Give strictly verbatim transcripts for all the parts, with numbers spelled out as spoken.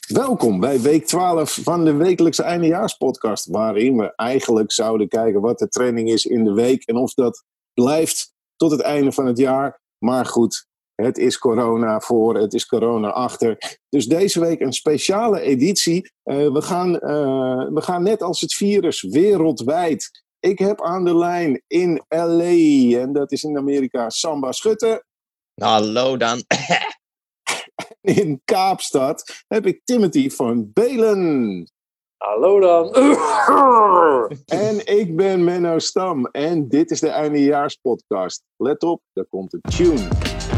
Welkom bij week twaalf van de wekelijkse eindejaarspodcast, waarin we eigenlijk zouden kijken wat de trending is in de week en of dat blijft tot het einde van het jaar. Maar goed, het is corona voor, het is corona achter. Dus deze week een speciale editie. Uh, we, gaan, uh, we gaan net als het virus wereldwijd. Ik heb aan de lijn in L A, en dat is in Amerika, Samba Schutte. Hallo dan. In Kaapstad heb ik Timothy van Belen. Hallo dan. En ik ben Menno Stam. En dit is de eindejaarspodcast. Let op, daar komt de tune.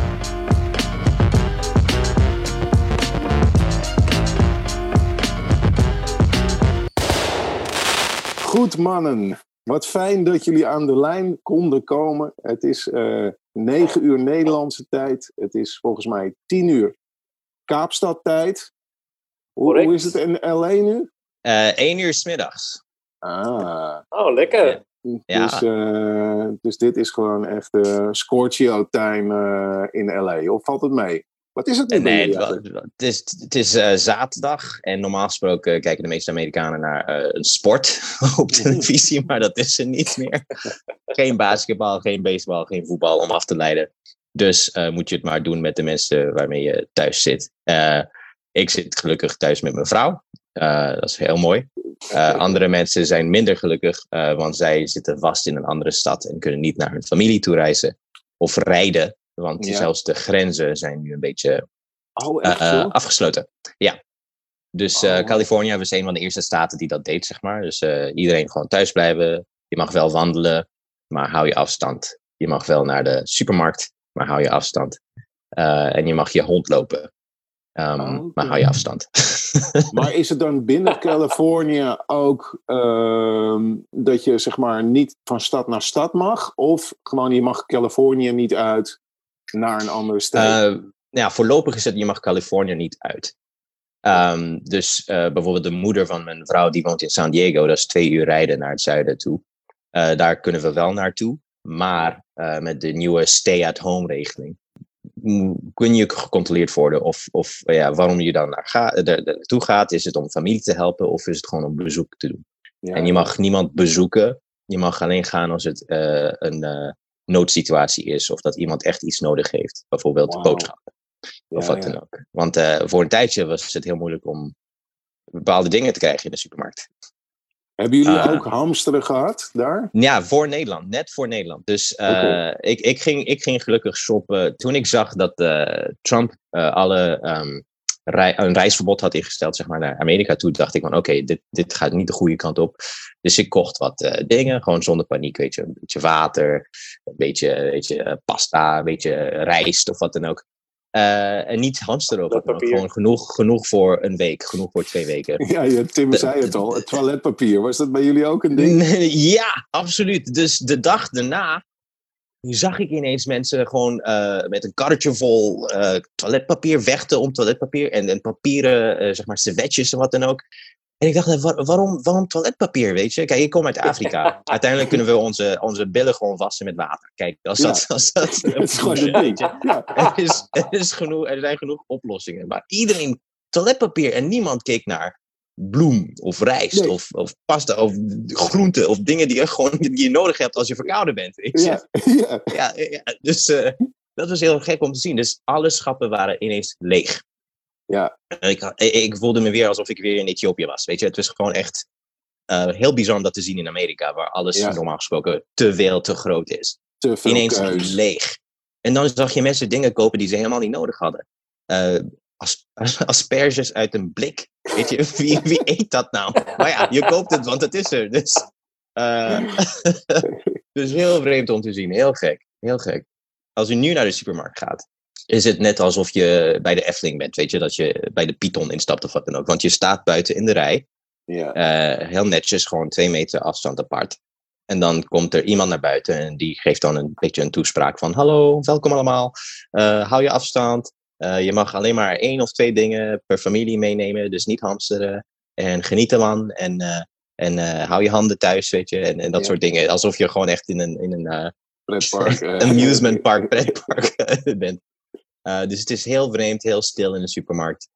Goed mannen. Wat fijn dat jullie aan de lijn konden komen. Het is uh, negen uur Nederlandse tijd. Het is volgens mij tien uur Kaapstadtijd. Hoe, hoe is het in L A nu? Uh, één uur 's middags. Ah. Oh, lekker. Ja. Dus, uh, dus dit is gewoon echt uh, Scorchio time uh, in L A. Of valt het mee? Wat is het nu? Nee, het, het is, het is uh, zaterdag. En normaal gesproken kijken de meeste Amerikanen naar uh, een sport op televisie. Maar dat is er niet meer. Geen basketbal, geen baseball, geen voetbal om af te leiden. Dus uh, moet je het maar doen met de mensen waarmee je thuis zit. Uh, ik zit gelukkig thuis met mijn vrouw. Uh, dat is heel mooi. Uh, andere mensen zijn minder gelukkig, uh, want zij zitten vast in een andere stad en kunnen niet naar hun familie toe reizen of rijden. Want ja. zelfs de grenzen zijn nu een beetje oh, echt uh, afgesloten. Ja. Dus uh, oh. Californië was een van de eerste staten die dat deed, zeg maar. Dus uh, iedereen gewoon thuis blijven. Je mag wel wandelen, maar hou je afstand. Je mag wel naar de supermarkt, maar hou je afstand. Uh, en je mag je hond lopen. Um, oh, okay. Maar hou je afstand. Maar is het dan binnen Californië ook uh, dat je zeg maar niet van stad naar stad mag? Of gewoon je mag Californië niet uit naar een andere stad? Uh, ja, voorlopig is het je mag Californië niet uit. Um, dus uh, bijvoorbeeld de moeder van mijn vrouw die woont in San Diego. Dat is twee uur rijden naar het zuiden toe. Uh, daar kunnen we wel naartoe. Maar uh, met de nieuwe stay-at-home regeling kun je gecontroleerd worden of, of ja, waarom je dan naar ga, er, naartoe gaat. Is het om familie te helpen of is het gewoon om bezoek te doen? Ja. En je mag niemand bezoeken. Je mag alleen gaan als het uh, een uh, noodsituatie is of dat iemand echt iets nodig heeft. Bijvoorbeeld wow. boodschappen of ja, wat dan ja. ook. Want uh, voor een tijdje was het heel moeilijk om bepaalde dingen te krijgen in de supermarkt. Hebben jullie uh, ook hamsteren gehad daar? Ja, voor Nederland. Net voor Nederland. Dus uh, okay. ik, ik, ging, ik ging gelukkig shoppen. Toen ik zag dat uh, Trump uh, alle, um, rei- een reisverbod had ingesteld zeg maar, naar Amerika toe, dacht ik van oké, okay, dit, dit gaat niet de goede kant op. Dus ik kocht wat uh, dingen, gewoon zonder paniek. Weet je, een beetje water, een beetje, weet je, uh, pasta, een beetje rijst of wat dan ook. Uh, en niet hamster over. Gewoon genoeg, genoeg voor een week. Genoeg voor twee weken. Ja, ja Tim de, zei het al. Het toiletpapier. Was dat bij jullie ook een ding? Ja, absoluut. Dus de dag daarna zag ik ineens mensen gewoon uh, met een karretje vol uh, toiletpapier vechten om toiletpapier. En, en papieren, uh, zeg maar, servetjes en wat dan ook. En ik dacht, waar, waarom, waarom toiletpapier, weet je? Kijk, ik kom uit Afrika. Uiteindelijk kunnen we onze, onze billen gewoon wassen met water. Kijk, als ja. dat... Als dat het is gewoon een ding. Ja. Er, is, er, is genoeg, er zijn genoeg oplossingen. Maar iedereen toiletpapier en niemand keek naar bloem of rijst nee. of, of pasta of groenten of dingen die je, gewoon, die je nodig hebt als je verkouden bent. Weet je? Ja. Ja. Ja, ja, dus uh, dat was heel gek om te zien. Dus alle schappen waren ineens leeg. Ja. Ik, ik voelde me weer alsof ik weer in Ethiopië was. Weet je, het was gewoon echt uh, heel bizar om dat te zien in Amerika, waar alles ja. normaal gesproken te veel te groot is. Te veel ineens keus. leeg. En dan zag je mensen dingen kopen die ze helemaal niet nodig hadden. Uh, as, as, asperges uit een blik. Weet je, wie, wie eet dat nou? Maar ja, je koopt het, want het is er. Dus, uh, dus heel vreemd om te zien. Heel gek. Heel gek. Als u nu naar de supermarkt gaat, is het net alsof je bij de Efteling bent, weet je, dat je bij de Python instapt of wat dan ook. Want je staat buiten in de rij, ja. uh, heel netjes, gewoon twee meter afstand apart. En dan komt er iemand naar buiten en die geeft dan een beetje een toespraak van hallo, welkom allemaal, uh, hou je afstand. Uh, je mag alleen maar één of twee dingen per familie meenemen, dus niet hamsteren. En geniet ervan en, uh, en uh, hou je handen thuis, weet je, en, en dat ja. soort dingen. Alsof je gewoon echt in een, in een uh, pretpark, uh, amusement park, pretpark bent. Uh, dus het is heel vreemd, heel stil in de supermarkt.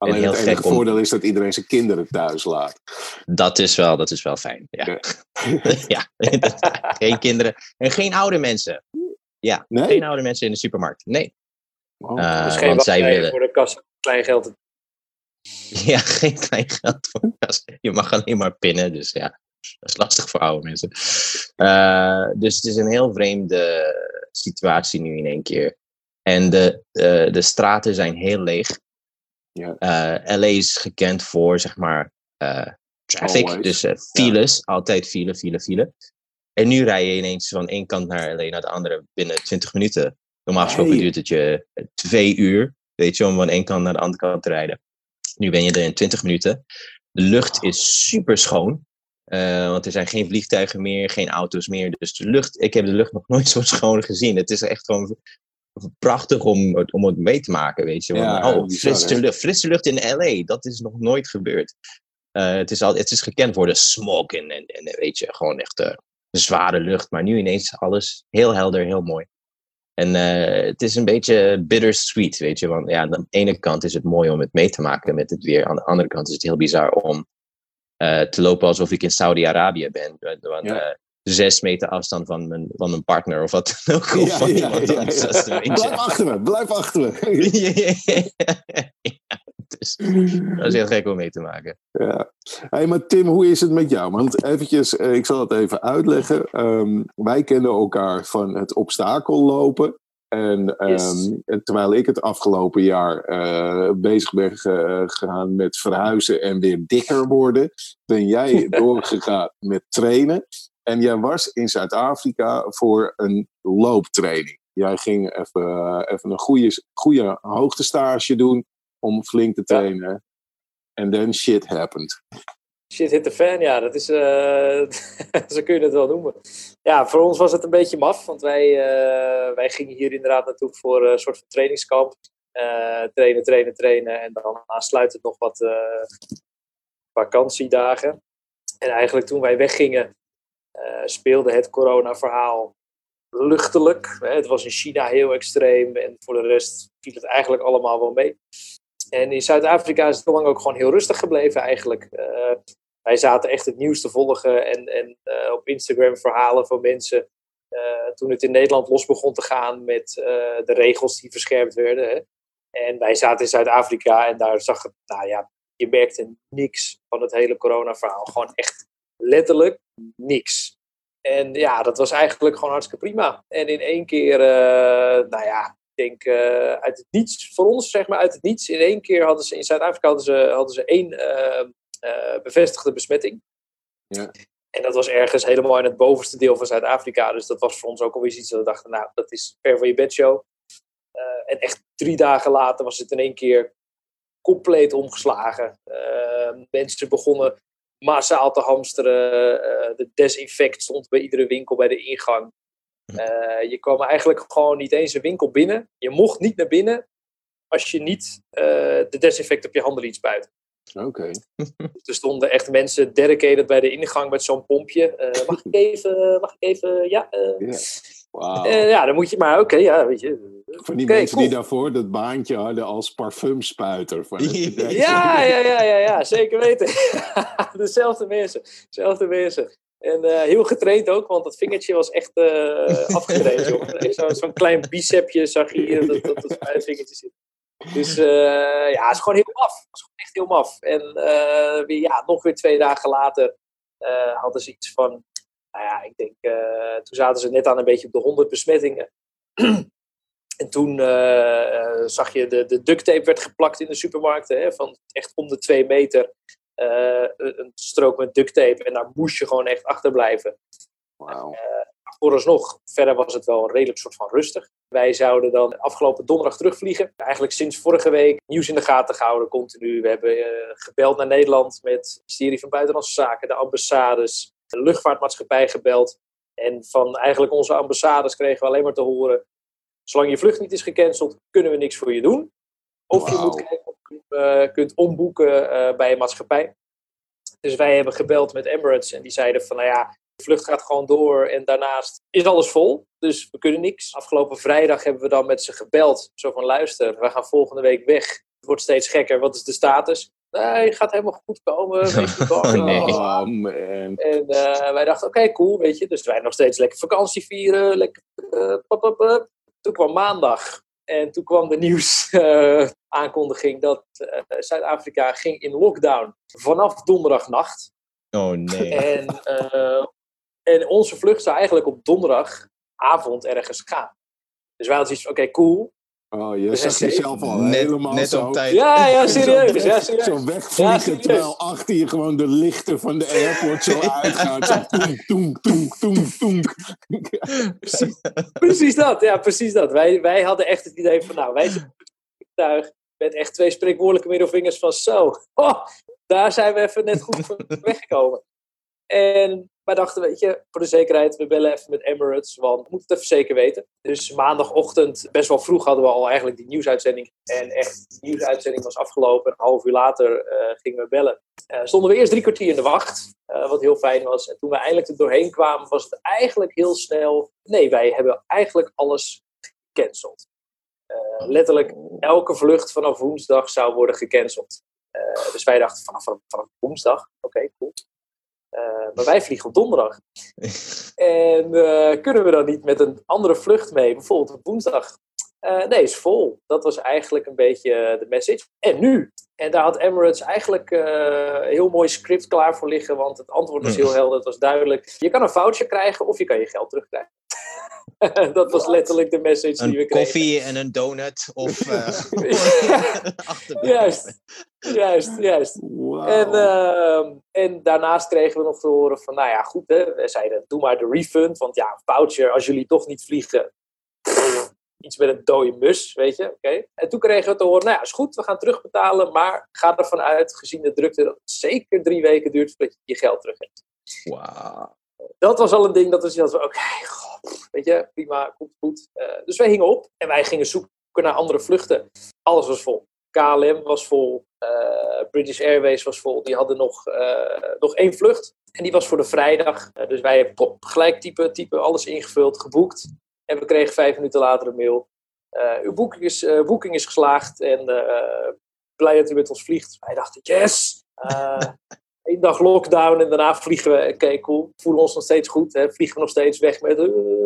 Alleen heel het enige gek om- voordeel is dat iedereen zijn kinderen thuis laat. Dat is wel, dat is wel fijn. Ja, Ja. ja. Geen kinderen en geen oude mensen. Ja, Nee? geen oude mensen in de supermarkt. Nee. Oh, Eh, Dus geen want zij wachtrij willen. voor de kassa. Klein geld. Ja, geen klein geld voor kas. Je mag alleen maar pinnen, dus ja, dat is lastig voor oude mensen. Uh, dus het is een heel vreemde situatie nu in één keer. En de, uh, de straten zijn heel leeg. Ja. Uh, L A is gekend voor, zeg maar, uh, traffic. Always. Dus uh, files, ja. Altijd file, file, file. En nu rij je ineens van één kant naar L A naar de andere binnen twintig minuten. Normaal gesproken Nee. duurt het je twee uur, weet je, om van één kant naar de andere kant te rijden. Nu ben je er in twintig minuten. De lucht is super schoon. Uh, want er zijn geen vliegtuigen meer, geen auto's meer. Dus de lucht, ik heb de lucht nog nooit zo schoon gezien. Het is echt gewoon prachtig om, om het mee te maken, weet je. Want, Ja, oh, bizar, frisse hè? lucht, frisse lucht in L A, dat is nog nooit gebeurd. Uh, het, is al, het is gekend voor de smog en, en, en weet je, gewoon echt uh, zware lucht. Maar nu ineens alles heel helder, heel mooi. En uh, het is een beetje bittersweet, weet je. Want ja, aan de ene kant is het mooi om het mee te maken met het weer. Aan de andere kant is het heel bizar om uh, te lopen alsof ik in Saudi-Arabië ben. Want, Ja. uh, zes meter afstand van mijn, van mijn partner of wat dan ook. Of Ja, van ja, iemand ja, anders. ja. Dat is een beetje... Blijf achter me, blijf achter me. ja, dus, dat is heel gek om mee te maken. Ja. Hey, maar Tim, hoe is het met jou? Want eventjes, eh, ik zal het even uitleggen. Um, wij kennen elkaar van het obstakellopen. En um, Yes. terwijl ik het afgelopen jaar uh, bezig ben ge- gegaan met verhuizen en weer dikker worden, ben jij doorgegaan met trainen. En jij was in Zuid-Afrika voor een looptraining. Jij ging even, uh, even een goede, goede hoogtestage doen om flink te trainen. En then shit happened. Shit hit the fan, ja, dat is, uh, zo kun je het wel noemen. Ja, voor ons was het een beetje maf, want wij, uh, wij gingen hier inderdaad naartoe voor een soort van trainingskamp. Uh, trainen, trainen, trainen en dan aansluitend nog wat uh, vakantiedagen. En eigenlijk toen wij weggingen uh, speelde het corona-verhaal luchtelijk. Hè. Het was in China heel extreem en voor de rest viel het eigenlijk allemaal wel mee. En in Zuid-Afrika is het lang ook gewoon heel rustig gebleven eigenlijk. Uh, wij zaten echt het nieuws te volgen en, en uh, op Instagram verhalen van mensen. Uh, toen het in Nederland los begon te gaan met uh, de regels die verscherpt werden. Hè. En wij zaten in Zuid-Afrika en daar zag het, nou ja, je merkte niks van het hele corona-verhaal. Gewoon echt letterlijk niks. En ja, dat was eigenlijk gewoon hartstikke prima. En in één keer, uh, nou ja, ik denk uh, uit het niets, voor ons zeg maar uit het niets. In één keer hadden ze in Zuid-Afrika hadden ze, hadden ze één uh, uh, bevestigde besmetting. Ja. En dat was ergens helemaal in het bovenste deel van Zuid-Afrika. Dus dat was voor ons ook alweer iets dat we dachten, nou, dat is ver van je bedshow. Uh, en echt drie dagen later was het in één keer compleet omgeslagen. Uh, mensen begonnen massaal te hamsteren. Uh, de desinfect stond bij iedere winkel bij de ingang. Uh, je kwam eigenlijk gewoon niet eens een winkel binnen. Je mocht niet naar binnen als je niet uh, de desinfect op je handen liet spuiten. Oké. Okay. Dus er stonden echt mensen dedicated bij de ingang met zo'n pompje. Uh, mag ik even, mag ik even, ja. Uh, yeah. Wow. uh, ja, dan moet je maar, oké, okay, ja, weet je. Voor die okay, mensen cool. die daarvoor dat baantje hadden als parfumspuiter. Van ja, ja, ja, ja, ja, zeker weten. Dezelfde mensen, dezelfde mensen. En uh, heel getraind ook, want dat vingertje was echt uh, afgetraind. Joh. Zo, zo'n klein bicepje zag je hier, dat, dat, dat spuitvingertje zit. Dus uh, ja, het is gewoon heel maf. Het is gewoon echt heel maf. En uh, weer, ja, nog weer twee dagen later uh, hadden ze iets van, nou ja, ik denk, uh, toen zaten ze net aan een beetje op de honderd besmettingen. En toen uh, zag je, de, de duct tape werd geplakt in de supermarkten, hè, van echt om de twee meter. Uh, een strook met duct tape en daar moest je gewoon echt achterblijven. Wow. Uh, vooralsnog, verder was het wel redelijk soort van rustig. Wij zouden dan afgelopen donderdag terugvliegen. Eigenlijk sinds vorige week nieuws in de gaten gehouden, continu. We hebben uh, gebeld naar Nederland met het ministerie van Buitenlandse Zaken, de ambassades, de luchtvaartmaatschappij gebeld. En van eigenlijk onze ambassades kregen we alleen maar te horen, zolang je vlucht niet is gecanceld, kunnen we niks voor je doen. Of wow. je moet kijken of je uh, kunt omboeken uh, bij een maatschappij. Dus wij hebben gebeld met Emirates en die zeiden van, nou ja, de vlucht gaat gewoon door en daarnaast is alles vol. Dus we kunnen niks. Afgelopen vrijdag hebben we dan met ze gebeld. Zo van, luister, we gaan volgende week weg. Het wordt steeds gekker. Wat is de status? Nee, gaat helemaal goed komen. Wees niet bang. Oh, nee. Oh, man. En uh, wij dachten, oké, okay, cool, weet je. Dus wij nog steeds lekker vakantie vieren. Lekker, uh, pop, pop, pop. Toen kwam maandag. En toen kwam de nieuws uh, aankondiging dat uh, Zuid-Afrika ging in lockdown vanaf donderdagnacht. Oh nee. En, uh, en onze vlucht zou eigenlijk op donderdagavond ergens gaan. Dus wij hadden zoiets van, oké, okay, cool. Oh, je dus zag jezelf al net, helemaal net zo. op tijd. Ja, ja, serieus. Zo, weg, ja, serieus. zo wegvliegen, ja, terwijl achter je gewoon de lichten van de airport zo uitgaan. Zo toenk, toenk, toenk, toenk, toenk. Precies, precies dat, ja, precies dat. Wij, wij hadden echt het idee van, nou, wij zijn op het vliegtuig met echt twee spreekwoordelijke middelvingers van zo. Oh, daar zijn we even net goed van weggekomen. En wij dachten, weet je, voor de zekerheid, we bellen even met Emirates, want we moeten het even zeker weten. Dus maandagochtend, best wel vroeg, hadden we al eigenlijk die nieuwsuitzending. En echt, die nieuwsuitzending was afgelopen. Een half uur later uh, gingen we bellen. Uh, stonden we eerst drie kwartier in de wacht, uh, wat heel fijn was. En toen we eindelijk er doorheen kwamen, was het eigenlijk heel snel. Nee, wij hebben eigenlijk alles gecanceld. Uh, letterlijk, elke vlucht vanaf woensdag zou worden gecanceld. Uh, dus wij dachten, vanaf, vanaf, vanaf woensdag, oké, okay, cool. Uh, maar wij vliegen op donderdag. En uh, kunnen we dan niet met een andere vlucht mee, bijvoorbeeld op woensdag? Uh, nee, is vol. Dat was eigenlijk een beetje de message. En nu? En daar had Emirates eigenlijk uh, een heel mooi script klaar voor liggen, want het antwoord was heel helder, het was duidelijk. Je kan een voucher krijgen of je kan je geld terugkrijgen. Dat was letterlijk de message een die we kregen. Een koffie en een donut of uh, juist, juist, juist. Wow. En, uh, en daarnaast kregen we nog te horen van, nou ja, goed, hè, we zeiden, doe maar de refund, want ja, een voucher, als jullie toch niet vliegen, pff, iets met een dode mus, weet je, oké. Okay. En toen kregen we te horen, nou ja, is goed, we gaan terugbetalen, maar ga ervan uit, gezien de drukte, dat het zeker drie weken duurt voordat je je geld terug hebt. Wauw. Dat was al een ding dat we zeiden, oké, okay, weet je, prima, komt goed. Uh, dus wij hingen op en wij gingen zoeken naar andere vluchten. Alles was vol. K L M was vol, uh, British Airways was vol. Die hadden nog, uh, nog één vlucht en die was voor de vrijdag. Uh, dus wij hebben pop, gelijk typen, typen, alles ingevuld, geboekt. En we kregen vijf minuten later een mail. Uh, uw boeking is, uh, boeking is geslaagd en uh, blij dat u met ons vliegt. Wij dachten, yes! Uh, Eén dag lockdown en daarna vliegen we. Oké, okay, cool. Voelen ons nog steeds goed. Hè? Vliegen we nog steeds weg met... Uh,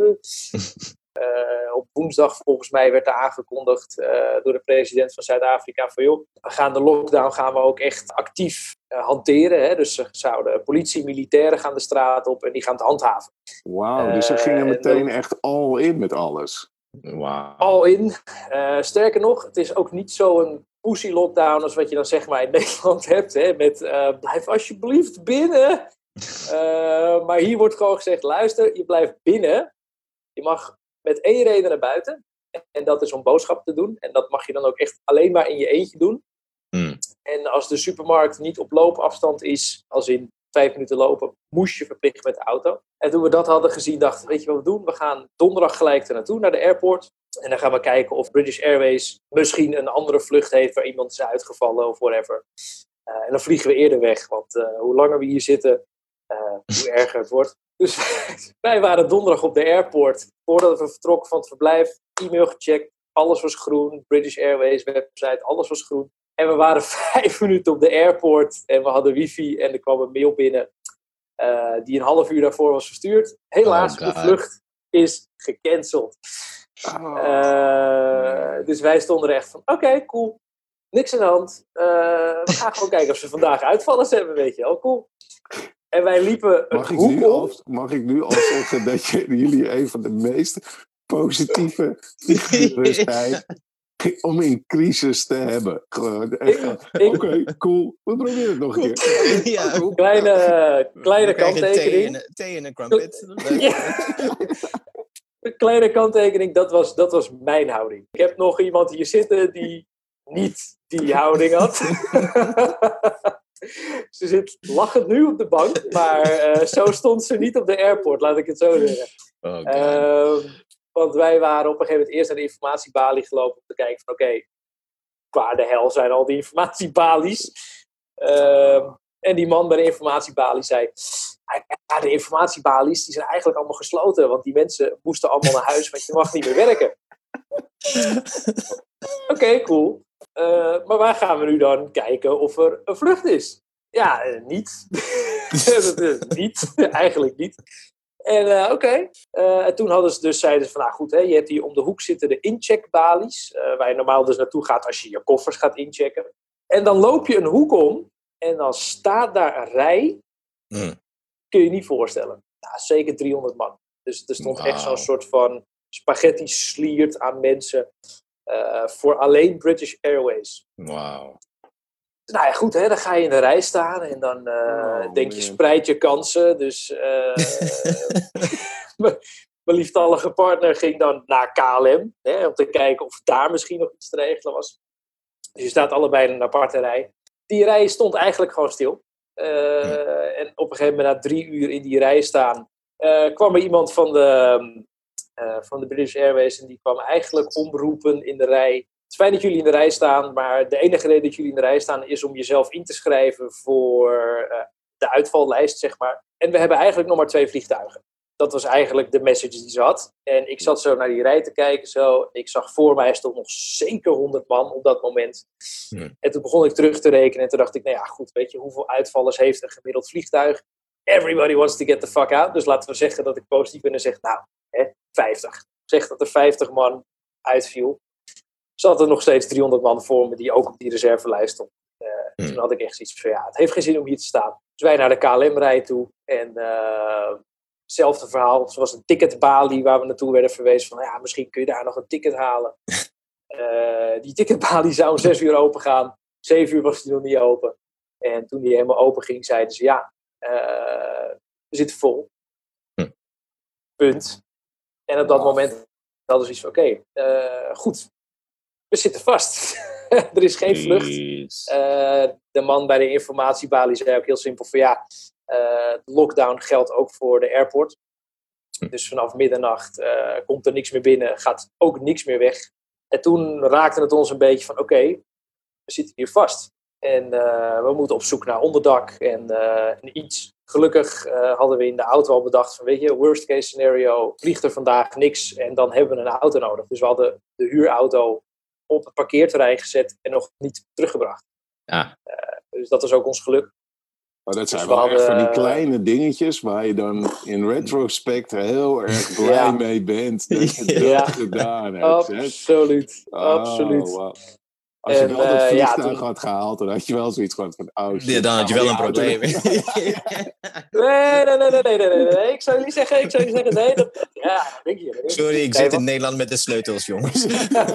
uh, op woensdag volgens mij werd er aangekondigd uh, door de president van Zuid-Afrika van joh, we gaan de lockdown gaan we ook echt actief uh, hanteren. Hè? Dus ze zouden politie, militairen gaan de straat op en die gaan het handhaven. Wauw, dus ze gingen meteen uh, echt all in met alles. Wow. All in. Uh, sterker nog, het is ook niet zo'n pussy lockdown als wat je dan zeg maar in Nederland hebt. Hè, met uh, blijf alsjeblieft binnen. Uh, maar hier wordt gewoon gezegd, luister, je blijft binnen. Je mag met één reden naar buiten. En dat is om boodschappen te doen. En dat mag je dan ook echt alleen maar in je eentje doen. Hmm. En als de supermarkt niet op loopafstand is, als in vijf minuten lopen, moest je verplicht met de auto. En toen we dat hadden gezien, dachten we, weet je wat we doen? We gaan donderdag gelijk er naartoe, naar de airport. En dan gaan we kijken of British Airways misschien een andere vlucht heeft waar iemand is uitgevallen of whatever. Uh, en dan vliegen we eerder weg, want uh, hoe langer we hier zitten, uh, hoe erger het wordt. Dus wij waren donderdag op de airport. Voordat we vertrokken van het verblijf, e-mail gecheckt. Alles was groen. British Airways website, alles was groen. En we waren vijf minuten op de airport en we hadden wifi en er kwam een mail binnen uh, die een half uur daarvoor was verstuurd. Helaas, oh de vlucht is gecanceld. Oh. Uh, dus wij stonden er echt van, oké, okay, cool. Niks aan de hand. Uh, we gaan gewoon kijken of ze vandaag uitvallers hebben, weet je wel. Cool. En wij liepen een mag ik hoek nu om. al, mag ik nu al zeggen dat je, jullie een van de meest positieve figuren zijn om in crisis te hebben? Oké, okay, cool. We proberen het nog een keer. Ja. Cool. Kleine, kleine kanttekening. Thee en een crumpet. Ja. Een kleine kanttekening, dat was, dat was mijn houding. Ik heb nog iemand hier zitten die niet die houding had. Ze zit lachend nu op de bank, maar uh, zo stond ze niet op de airport, laat ik het zo zeggen. Oh, uh, want wij waren op een gegeven moment eerst naar de informatiebalie gelopen om te kijken van oké, okay, waar de hel zijn al die informatiebalies? Uh, en die man bij de informatiebalie zei, ja, de informatiebalies die zijn eigenlijk allemaal gesloten, want die mensen moesten allemaal naar huis, want je mag niet meer werken. Oké, okay, cool. uh, maar waar gaan we nu dan kijken of er een vlucht is? Ja, uh, niet. niet, eigenlijk niet. En uh, oké, okay. uh, en toen hadden ze dus, zeiden ze van, nou goed, hè, je hebt hier om de hoek zitten de incheckbalies, uh, waar je normaal dus naartoe gaat als je je koffers gaat inchecken. En dan loop je een hoek om en dan staat daar een rij, mm. kun je je niet voorstellen. Nou, zeker driehonderd man. Dus er stond wow. echt zo'n soort van spaghetti sliert aan mensen uh, voor alleen British Airways. Wauw. Nou ja, goed, hè, dan ga je in de rij staan en dan uh, oh, denk je, spreid je kansen. Dus uh, mijn lieftallige partner ging dan naar K L M, hè, om te kijken of daar misschien nog iets te regelen was. Dus je staat allebei in een aparte rij. Die rij stond eigenlijk gewoon stil. Uh, hmm. En op een gegeven moment, na drie uur in die rij staan, uh, kwam er iemand van de, uh, van de British Airways en die kwam eigenlijk omroepen in de rij. Het is fijn dat jullie in de rij staan, maar de enige reden dat jullie in de rij staan is om jezelf in te schrijven voor uh, de uitvallijst, zeg maar. En we hebben eigenlijk nog maar twee vliegtuigen. Dat was eigenlijk de message die ze had. En ik zat zo naar die rij te kijken. Zo. Ik zag voor mij stond nog zeker honderd man op dat moment. Hmm. En toen begon ik terug te rekenen. En toen dacht ik, nou ja, goed, weet je, hoeveel uitvallers heeft een gemiddeld vliegtuig? Everybody wants to get the fuck out. Dus laten we zeggen dat ik positief ben en zeg, nou, hè, vijftig. Zeg dat er vijftig man uitviel. Zat er nog steeds driehonderd man voor me die ook op die reservelijst stond. Uh, hmm. Toen had ik echt zoiets van, ja, het heeft geen zin om hier te staan. Dus wij naar de K L M-rij toe. En uh, hetzelfde verhaal. Zoals een ticketbalie waar we naartoe werden verwezen. Van, ja, misschien kun je daar nog een ticket halen. Uh, die ticketbalie zou om zes uur open gaan. Zeven uur was die nog niet open. En toen die helemaal open ging, zeiden ze, ja, uh, we zitten vol. Hm. Punt. En op dat wow. moment hadden ze iets van, oké, okay, uh, goed. We zitten vast. Er is geen vlucht. Uh, de man bij de informatiebalie zei ook heel simpel van, ja, uh, de lockdown geldt ook voor de airport. Hm. Dus vanaf middernacht uh, komt er niks meer binnen, gaat ook niks meer weg. En toen raakte het ons een beetje van, oké, okay, we zitten hier vast. En uh, we moeten op zoek naar onderdak en, uh, en iets. Gelukkig uh, hadden we in de auto al bedacht van, weet je, worst case scenario, vliegt er vandaag niks en dan hebben we een auto nodig. Dus we hadden de huurauto op het parkeerterrein gezet en nog niet teruggebracht. Ja. Uh, dus dat is ook ons geluk. Maar dat zijn dus wel hadden, echt van die kleine dingetjes waar je dan in retrospect heel erg blij ja. mee bent dat je dat ja. gedaan hebt. Absoluut, oh, absoluut. Wow. Als en, je wel dat uh, vliegtuig ja, toen... had gehaald, dan had je wel zoiets gehad van, oh shit. Ja, dan had je wel een probleem. nee, nee, nee, nee, nee, nee, nee. Ik zou jullie zeggen, ik zou jullie zeggen, nee. Dat, ja, denk je. Denk Sorry, ik zit in Nederland met de sleutels, jongens.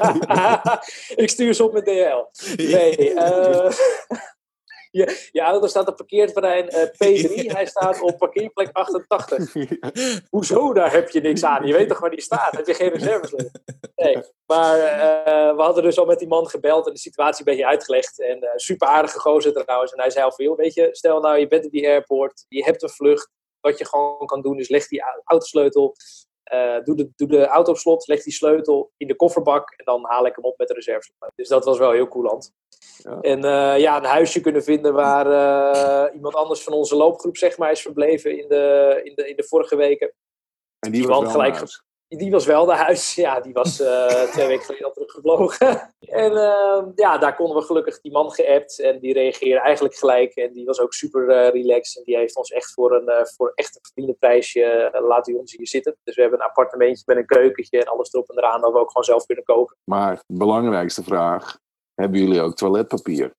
Ik stuur ze op met D H L. Nee, uh, je, je auto staat op parkeerterrein uh, P drie, hij staat op parkeerplek achtentachtig. Hoezo, daar heb je niks aan? Je weet toch waar die staat? Heb je geen reservesleutel? Nee, maar uh, we hadden dus al met die man gebeld en de situatie een beetje uitgelegd. En uh, super aardige gozer trouwens. En hij zei al veel, weet je, stel nou je bent op die airport, je hebt een vlucht. Wat je gewoon kan doen is leg die autosleutel, uh, doe, de, doe de auto op slot, leg die sleutel in de kofferbak en dan haal ik hem op met de reservesleutel. Dus dat was wel heel coulant. Ja. En uh, ja, een huisje kunnen vinden waar uh, iemand anders van onze loopgroep zeg maar is verbleven in de, in de, in de vorige weken. En die, die was wel gelijk ge- Die was wel de huis. Ja, die was uh, twee weken geleden al teruggevlogen. En uh, ja, daar konden we gelukkig die man geappt. En die reageerde eigenlijk gelijk. En die was ook super uh, relaxed. En die heeft ons echt voor een, uh, voor echt een vriendenprijsje uh, laat hij ons hier zitten. Dus we hebben een appartementje met een keukentje en alles erop en eraan. Dat we ook gewoon zelf kunnen koken. Maar de belangrijkste vraag. Hebben jullie ook toiletpapier?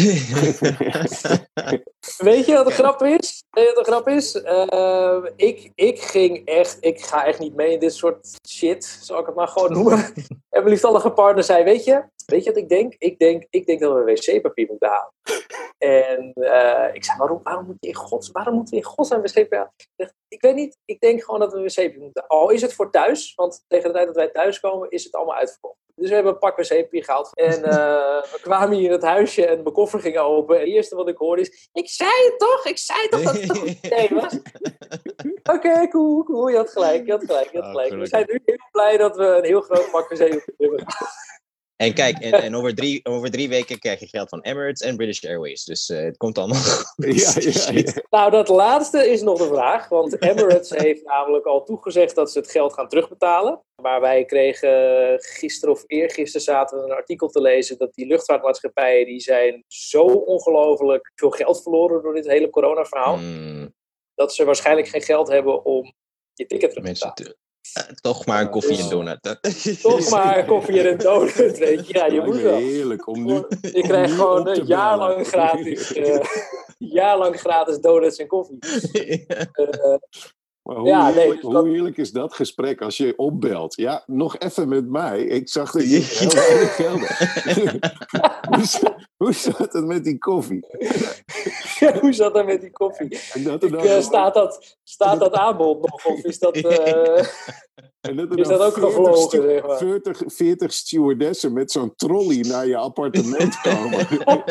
Weet je wat de grap is? Weet je wat de grap is? Uh, ik, ik ging echt, ik ga echt niet mee in dit soort shit, zal ik het maar gewoon noemen. En mijn lieftallige partner zei, weet je, weet je wat ik denk? Ik denk, ik denk dat we wc-papier moeten halen. En uh, ik zei, waarom, waarom moeten we in gods, waarom moeten we in godsnaam wc-papier halen? Ik, dacht, ik weet niet, ik denk gewoon dat we wc-papier moeten halen. Al is het voor thuis, want tegen de tijd dat wij thuis komen, is het allemaal uitverkocht. Dus we hebben een pak wc-papier gehaald. En uh, we kwamen hier in het huisje en mijn koffer ging open. En het eerste wat ik hoorde is, ik zei het toch? Ik zei toch dat het toch niet idee was? Oké, okay, cool, cool. Je had gelijk, je had gelijk, je had gelijk. Oh, we zijn nu heel blij dat we een heel groot pak wc-papier hebben. En kijk, en, en over, drie, over drie weken krijg je geld van Emirates en British Airways. Dus uh, het komt allemaal goed. Ja, ja, ja. Nou, dat laatste is nog de vraag. Want Emirates heeft namelijk al toegezegd dat ze het geld gaan terugbetalen. Maar wij kregen gisteren of eergisteren zaten we een artikel te lezen dat die luchtvaartmaatschappijen die zijn zo ongelooflijk veel geld verloren door dit hele coronaverhaal. Mm. Dat ze waarschijnlijk geen geld hebben om je ticket terug te Mensen betalen. te, uh, toch maar een koffie Dus- en donut. Toch maar koffie en een donut, weet je. Ja, je Lijkt moet me wel. heerlijk om nu... Je om krijgt nu gewoon op te een jaar lang bellen. gratis, uh, jaar lang gratis donuts en koffie. Uh, Maar hoe, Ja, nee, heerlijk, dus hoe dat- heerlijk is dat gesprek als je opbelt? Ja, nog even met mij. Ik zag dat je Ja. heel weinig geld had. hoe, zat- hoe zat het met die koffie? hoe zat dat met die koffie? En dat er Ik, dan, uh, staat, dat, staat dat aanbod nog? Of is dat, uh, en dat er is dan dat ook veertig gevlogen, stu- zeg maar? veertig, veertig stewardessen met zo'n trolley naar je appartement komen?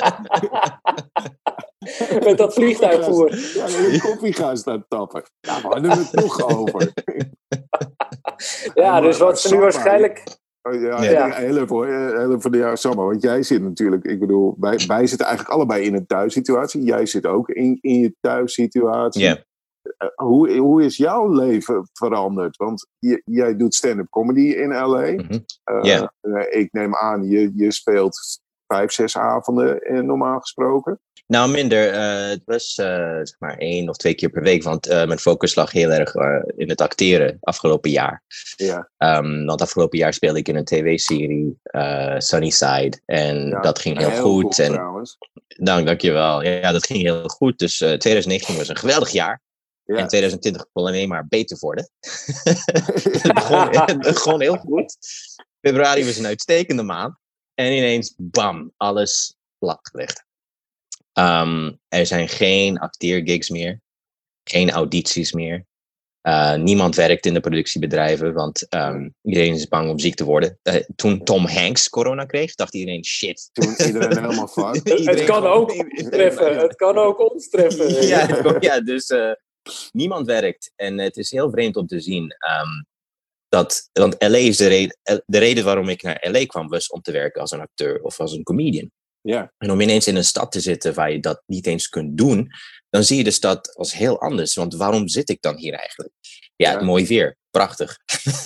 met dat vliegtuigvoer? Ja, met een koffie gaan staan tappen. Ja, we hadden het toch over. Ja, dus wat ze nu Samba, waarschijnlijk... Oh, ja, Ja. ja. Heel even hoor. Heel even de ja, Samma, want jij zit natuurlijk, ik bedoel, wij, wij zitten eigenlijk allebei in een thuissituatie. Jij zit ook in, in je thuissituatie. Ja. Uh, hoe, hoe is jouw leven veranderd? Want je, jij doet stand-up comedy in L A. Mhm. Uh, Ja. uh, ik neem aan, je, je speelt vijf, zes avonden eh, normaal gesproken. Nou, minder. Uh, het was uh, zeg maar één of twee keer per week. Want uh, mijn focus lag heel erg uh, in het acteren afgelopen jaar. Ja. Um, want afgelopen jaar speelde ik in een tv-serie, uh, Sunnyside. En Ja, dat ging heel, heel goed. goed en, trouwens. dank, dankjewel. Ja, dat ging heel goed. Dus uh, twintig negentien was een geweldig jaar. Ja. En twintig twintig kon alleen maar beter worden. Het begon, het begon heel goed. Februari was een uitstekende maand. En ineens, bam, alles platgelegd. Um, er zijn geen acteergigs meer. Geen audities meer. Uh, niemand werkt in de productiebedrijven, want um, iedereen is bang om ziek te worden. Uh, toen Tom Hanks corona kreeg, dacht iedereen, shit. Toen iedereen helemaal fuck. Het kan ook ons treffen. Het kan ook ons treffen. Ja, het kon- ja, dus uh, niemand werkt. En het is heel vreemd om te zien. Um, dat, want L A is de reden, de reden waarom ik naar L A kwam, was om te werken als een acteur of als een comedian. Ja. En om ineens in een stad te zitten waar je dat niet eens kunt doen, dan zie je de stad als heel anders. Want waarom zit ik dan hier eigenlijk? Ja, Ja. mooi weer. Prachtig.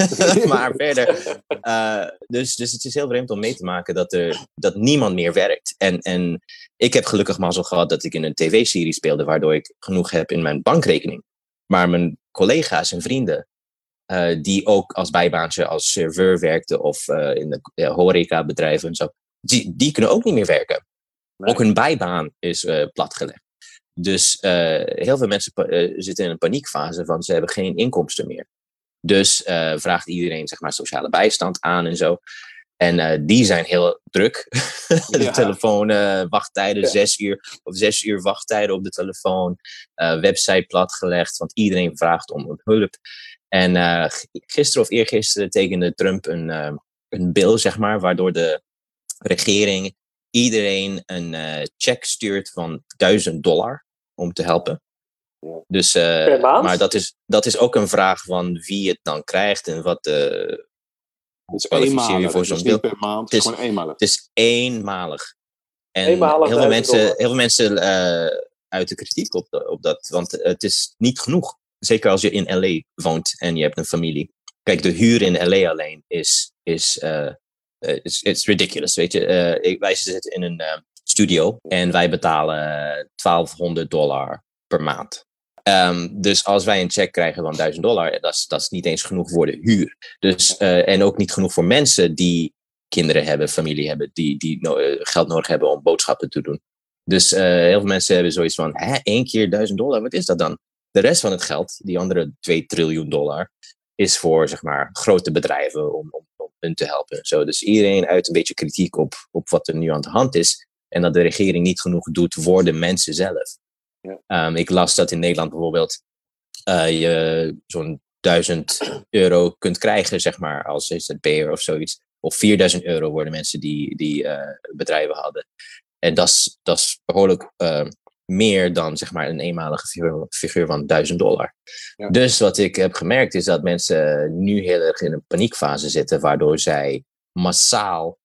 Maar verder. Uh, dus, dus het is heel vreemd om mee te maken dat, er, dat niemand meer werkt. En, en ik heb gelukkig mazzel gehad dat ik in een tv-serie speelde, waardoor ik genoeg heb in mijn bankrekening. Maar mijn collega's en vrienden, uh, die ook als bijbaantje als serveur werkten of uh, in de uh, horecabedrijven en zo, die, die kunnen ook niet meer werken. Nee. Ook hun bijbaan is uh, platgelegd. Dus uh, heel veel mensen uh, zitten in een paniekfase van ze hebben geen inkomsten meer. Dus uh, vraagt iedereen zeg maar sociale bijstand aan en zo. En uh, die zijn heel druk. de Ja. telefoon, uh, wachttijden, Ja. zes uur of zes uur wachttijden op de telefoon. Uh, website platgelegd, want iedereen vraagt om, om hulp. En uh, gisteren of eergisteren tekende Trump een, uh, een bill, zeg maar, waardoor de regering iedereen een uh, check stuurt van duizend dollar om te helpen. Ja. Dus, uh, Per maand? maar dat is, dat is ook een vraag van wie het dan krijgt en wat de. Het is kwalificeer je eenmalig. voor Het is zo'n niet bill. per maand. Het Het is is- gewoon eenmalig. Het is eenmalig. En Eenmalig heel veel duizend mensen, dollar. heel veel mensen uh, uit de kritiek op, de- op dat, want het is niet genoeg. Zeker als je in L A woont en je hebt een familie. Kijk, de huur in L A alleen is, is, uh, uh, is it's ridiculous, weet je. Uh, ik, wij zitten in een uh, studio en wij betalen twaalfhonderd dollar per maand. Um, dus als wij een check krijgen van duizend dollar, dat is, dat is niet eens genoeg voor de huur. Dus, uh, en ook niet genoeg voor mensen die kinderen hebben, familie hebben, die, die no- uh, geld nodig hebben om boodschappen te doen. Dus uh, heel veel mensen hebben zoiets van, hè, één keer duizend dollar, wat is dat dan? De rest van het geld, die andere twee triljoen dollar, is voor, zeg maar, grote bedrijven om, om, om hun te helpen. Zo, dus iedereen uit een beetje kritiek op, op wat er nu aan de hand is en dat de regering niet genoeg doet voor de mensen zelf. Ja. Um, ik las dat in Nederland bijvoorbeeld uh, je zo'n duizend euro kunt krijgen, zeg maar, als Z Z P'er of zoiets. Of vierduizend euro worden mensen die, die uh, bedrijven hadden. En dat is, dat is behoorlijk uh, meer dan, zeg maar, een eenmalige figuur, figuur van duizend dollar. Ja. Dus wat ik heb gemerkt is dat mensen nu heel erg in een paniekfase zitten, waardoor zij massaal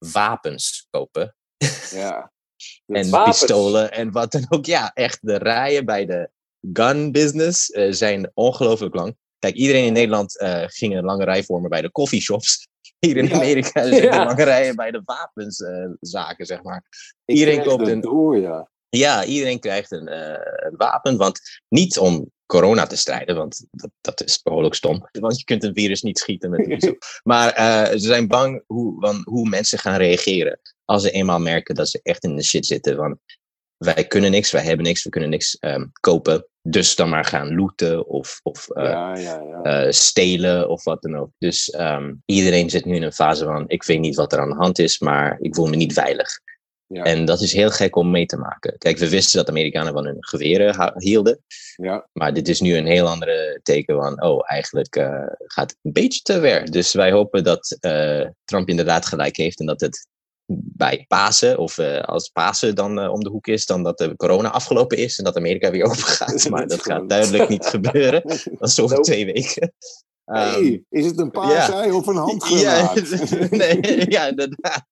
wapens kopen. Ja. En Wapens. pistolen en wat dan ook. Ja, echt de rijen bij de gun business uh, zijn ongelooflijk lang. Kijk, iedereen in Nederland uh, ging een lange rij vormen bij de coffeeshops. Hier in Ja. Amerika zitten Ja. lange rijen bij de wapenszaken, uh, zeg maar. Ik Iedereen krijg koopt dat een... door, ja. Ja, iedereen krijgt een, uh, een wapen, want niet om corona te strijden, want dat, dat is behoorlijk stom. Want je kunt een virus niet schieten met een pistool. Maar uh, ze zijn bang hoe, van, hoe mensen gaan reageren als ze eenmaal merken dat ze echt in de shit zitten. Want wij kunnen niks, wij hebben niks, we kunnen niks um, kopen. Dus dan maar gaan looten of, of uh, Ja, ja, ja. Uh, stelen of wat dan ook. Dus um, iedereen zit nu in een fase van, ik weet niet wat er aan de hand is, maar ik voel me niet veilig. Ja. En dat is heel gek om mee te maken. Kijk, we wisten dat Amerikanen van hun geweren ha- hielden. Ja. Maar dit is nu een heel andere teken van, oh, eigenlijk uh, gaat het een beetje te ver. Dus wij hopen dat uh, Trump inderdaad gelijk heeft en dat het bij Pasen, of uh, als Pasen dan uh, om de hoek is, dan dat de corona afgelopen is en dat Amerika weer open gaat. Maar dat gaat duidelijk niet gebeuren. Dat is over twee weken. Um, hey, is het een paasei ja. of een handgranaat? Ja, nee, ja, inderdaad.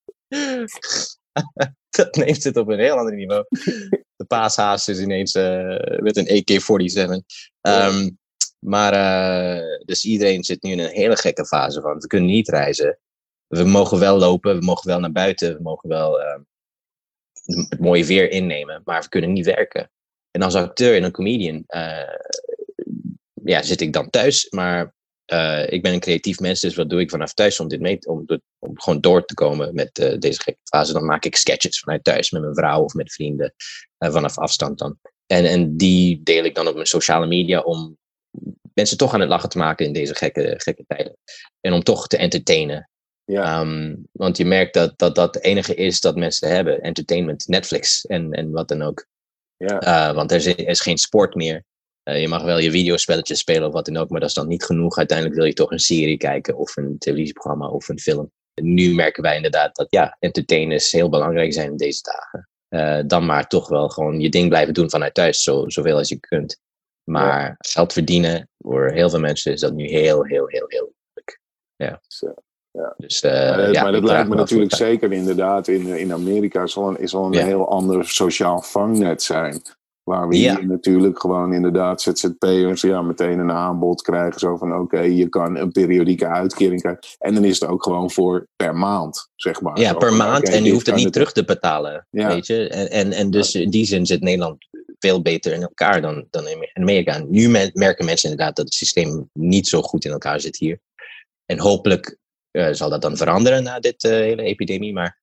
Dat neemt het op een heel ander niveau. De paashaas is ineens uh, met een A K zevenenveertig. Um, maar uh, dus iedereen zit nu in een hele gekke fase van, we kunnen niet reizen. We mogen wel lopen, we mogen wel naar buiten, we mogen wel uh, het mooie weer innemen, maar we kunnen niet werken. En als acteur en een comedian uh, ja, zit ik dan thuis, maar uh, ik ben een creatief mens, dus wat doe ik vanaf thuis om dit mee te, om, om gewoon door te komen met uh, deze gekke fase? Dan maak ik sketches vanuit thuis met mijn vrouw of met vrienden, uh, vanaf afstand dan. En, en die deel ik dan op mijn sociale media om mensen toch aan het lachen te maken in deze gekke, gekke tijden. En om toch te entertainen. Ja. Um, want je merkt dat, dat dat het enige is dat mensen hebben. Entertainment, Netflix en, en wat dan ook. Ja. Uh, want er is, er is geen sport meer. Uh, je mag wel je videospelletjes spelen of wat dan ook, maar dat is dan niet genoeg. Uiteindelijk wil je toch een serie kijken of een televisieprogramma of een film. En nu merken wij inderdaad dat ja, entertainers heel belangrijk zijn in deze dagen. Uh, dan maar toch wel gewoon je ding blijven doen vanuit thuis, zo, zoveel als je kunt. Maar ja. Geld verdienen, voor heel veel mensen is dat nu heel, heel, heel, heel moeilijk. Ja. Zo. Ja. Dus, uh, maar dat, ja, maar dat lijkt me natuurlijk zeker inderdaad. In, in Amerika zal een, is al een ja. heel ander sociaal vangnet zijn. Waar we ja. hier natuurlijk gewoon inderdaad Z Z P'ers ja, meteen een aanbod krijgen. Zo van oké, okay, je kan een periodieke uitkering krijgen. En dan is het ook gewoon voor per maand, zeg maar. Ja, zo per van, maand okay, en je hoeft het niet het... terug te betalen. Ja. Weet je? En, en, en dus ja. in die zin zit Nederland veel beter in elkaar dan, dan in Amerika. Nu merken mensen inderdaad dat het systeem niet zo goed in elkaar zit hier. En hopelijk Uh, zal dat dan veranderen na dit uh, hele epidemie. Maar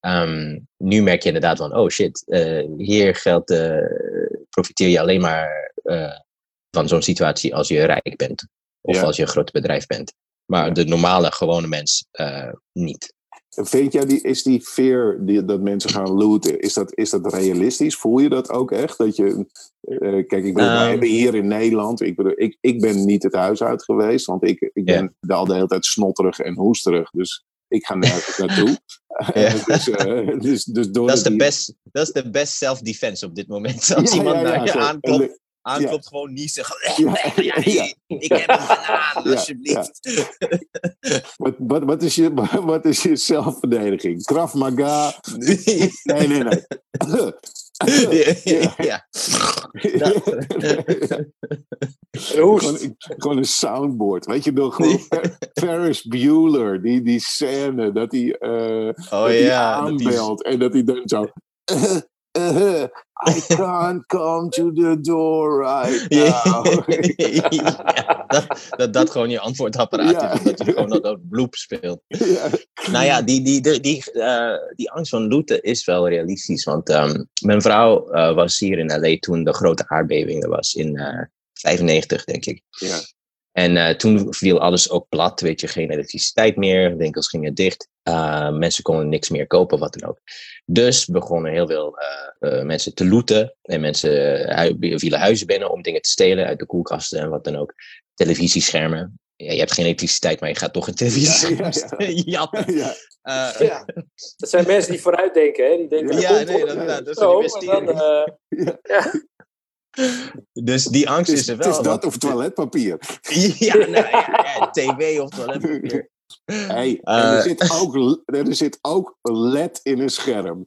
um, nu merk je inderdaad van, oh shit, uh, hier geldt, uh, profiteer je alleen maar uh, van zo'n situatie als je rijk bent. Of ja. als je een groot bedrijf bent. Maar ja. de normale, gewone mens uh, niet. Vind jij, die, is die fear die, dat mensen gaan looten, is dat, is dat realistisch? Voel je dat ook echt? Dat je, uh, kijk, ik bedoel, um, we hebben hier in Nederland, ik, bedoel, ik, ik ben niet het huis uit geweest, want ik, ik ben yeah. al de hele tijd snotterig en hoesterig, dus ik ga nergens naartoe. Yeah. dus, uh, dus, dus door dat, is de die... best, dat is de best self-defense op dit moment. Als ja, iemand ja, ja, naar je zo, aanklopt, aanklopt ja. gewoon niet zeggen, ja, ja, ja. ik heb een banaan, ja, alsjeblieft. Ja. wat, wat, wat, is je, wat is je zelfverdediging? Krav Maga? Nee, nee, nee. ja, ja, ja. gewoon, gewoon een soundboard. Weet je nog, gewoon Ferris Bueller, die, die scène dat hij uh, oh, ja, aanbelt dat en dat hij dan zo... Uh, uh, I can't come to the door right now. ja, dat, dat dat gewoon je antwoordapparaat ja. is. Dat je gewoon dat, dat bloep speelt. Ja. Nou ja, die, die, die, die, uh, die angst van looten is wel realistisch. Want um, mijn vrouw uh, was hier in L A toen de grote aardbeving er was. In uh, vijfennegentig, denk ik. Ja. En uh, toen viel alles ook plat. Weet je, geen elektriciteit meer. Winkels gingen dicht. Uh, mensen konden niks meer kopen, wat dan ook. Dus begonnen heel veel uh, uh, mensen te looten. En mensen uh, hu- vielen huizen binnen om dingen te stelen uit de koelkasten en wat dan ook. Televisieschermen. Ja, je hebt geen elektriciteit, maar je gaat toch een televisiescherm ja, ja, ja. jatten. Ja. Uh, ja. Dat zijn mensen die vooruitdenken, hè? Die denken, ja, nee, dat, dat, dat is een investering. Dan, uh, ja. Ja. Dus die angst is, is er wel. Het is dat want, of toiletpapier. ja, nou, ja, ja, tv of toiletpapier. Hey, en er, Uh, zit ook, er zit ook L E D in een scherm.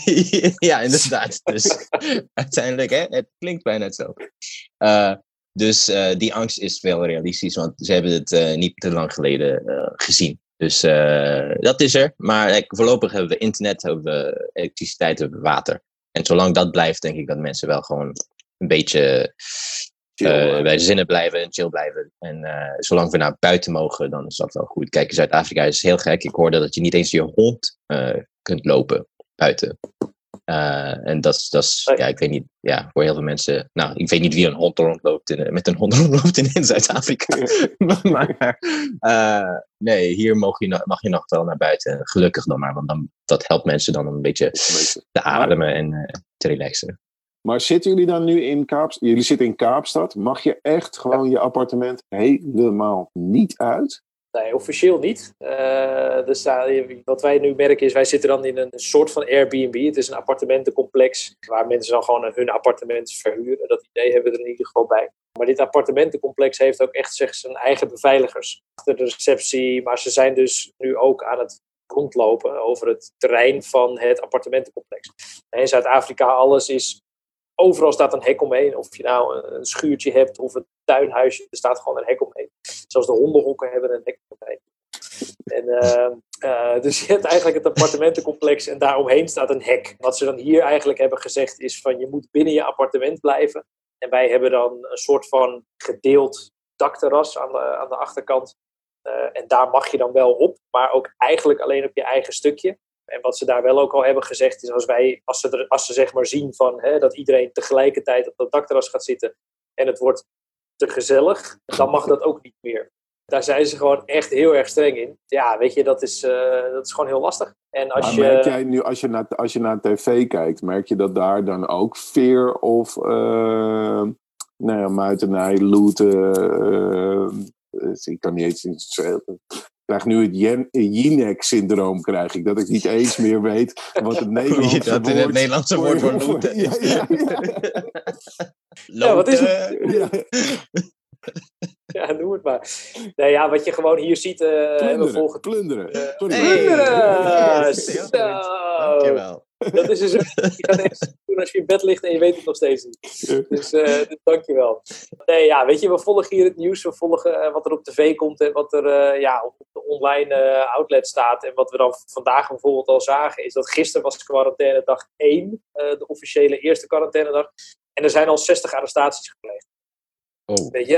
Ja, inderdaad. Dus uiteindelijk, hè, het klinkt bijna hetzelfde. Uh, dus uh, die angst is wel realistisch, want ze hebben het uh, niet te lang geleden uh, gezien. Dus uh, dat is er. Maar like, voorlopig hebben we internet, hebben we elektriciteit, hebben we water. En zolang dat blijft, denk ik dat mensen wel gewoon een beetje uh, bij de zinnen blijven en chill blijven. En uh, zolang we naar buiten mogen, dan is dat wel goed. Kijk, Zuid-Afrika is heel gek. Ik hoorde dat je niet eens je hond uh, kunt lopen buiten. Uh, en dat is, ja, ik weet niet, ja, voor heel veel mensen, nou, ik weet niet wie een hond rondloopt in, met een hond rondloopt in, in Zuid-Afrika. Maar uh, nee, hier mag je, mag je nog wel naar buiten. Gelukkig dan maar, want dan, dat helpt mensen dan een beetje te ademen en uh, te relaxen. Maar zitten jullie dan nu in Kaapstad? Jullie zitten in Kaapstad. Mag je echt gewoon je appartement helemaal niet uit? Nee, officieel niet. Uh, dus, uh, wat wij nu merken is, wij zitten dan in een soort van Airbnb. Het is een appartementencomplex waar mensen dan gewoon hun appartement verhuren. Dat idee hebben we er in ieder geval bij. Maar dit appartementencomplex heeft ook echt zeg, zijn eigen beveiligers achter de receptie. Maar ze zijn dus nu ook aan het rondlopen over het terrein van het appartementencomplex. En in Zuid-Afrika alles is... Overal staat een hek omheen. Of je nou een schuurtje hebt of een tuinhuisje. Er staat gewoon een hek omheen. Zelfs de hondenhokken hebben een hek omheen. En, uh, uh, dus je hebt eigenlijk het appartementencomplex en daaromheen staat een hek. Wat ze dan hier eigenlijk hebben gezegd is van je moet binnen je appartement blijven. En wij hebben dan een soort van gedeeld dakterras aan de, aan de achterkant. Uh, en daar mag je dan wel op. Maar ook eigenlijk alleen op je eigen stukje. En wat ze daar wel ook al hebben gezegd is als wij, als ze, er, als ze zeg maar zien van, hè, dat iedereen tegelijkertijd op dat dakterras gaat zitten en het wordt te gezellig, dan mag dat ook niet meer. Daar zijn ze gewoon echt heel erg streng in. Ja, weet je, dat is, uh, dat is gewoon heel lastig. En als maar je... merk jij nu, als je, naar, als je naar tv kijkt, merk je dat daar dan ook fear of uh, nou ja, muitenij, looten, uh, ik kan niet eens zeggen. Ik krijg nu het Jinek-syndroom, krijg ik. Dat ik niet eens meer weet wat het Nederlandse dat woord... Dat in het Nederlandse woord voor looten is. Ja, ja, ja. Ja, wat is het? Ja. Ja, noem het maar. Nee, ja, wat je gewoon hier ziet... Uh, plunderen, volgen... plunderen. Uh, Sorry. Plunderen! Zo! Dankjewel. Dat is dus... Je gaat eens doen als je in bed ligt en je weet het nog steeds niet. Dus, uh, dus dankjewel. Nee, ja, weet je, we volgen hier het nieuws. We volgen uh, wat er op tv komt en wat er uh, ja, op de online uh, outlet staat. En wat we dan vandaag bijvoorbeeld al zagen, is dat gisteren was quarantaine dag één. Uh, de officiële eerste quarantainedag. En er zijn al zestig arrestaties gepleegd. Oh. Weet je,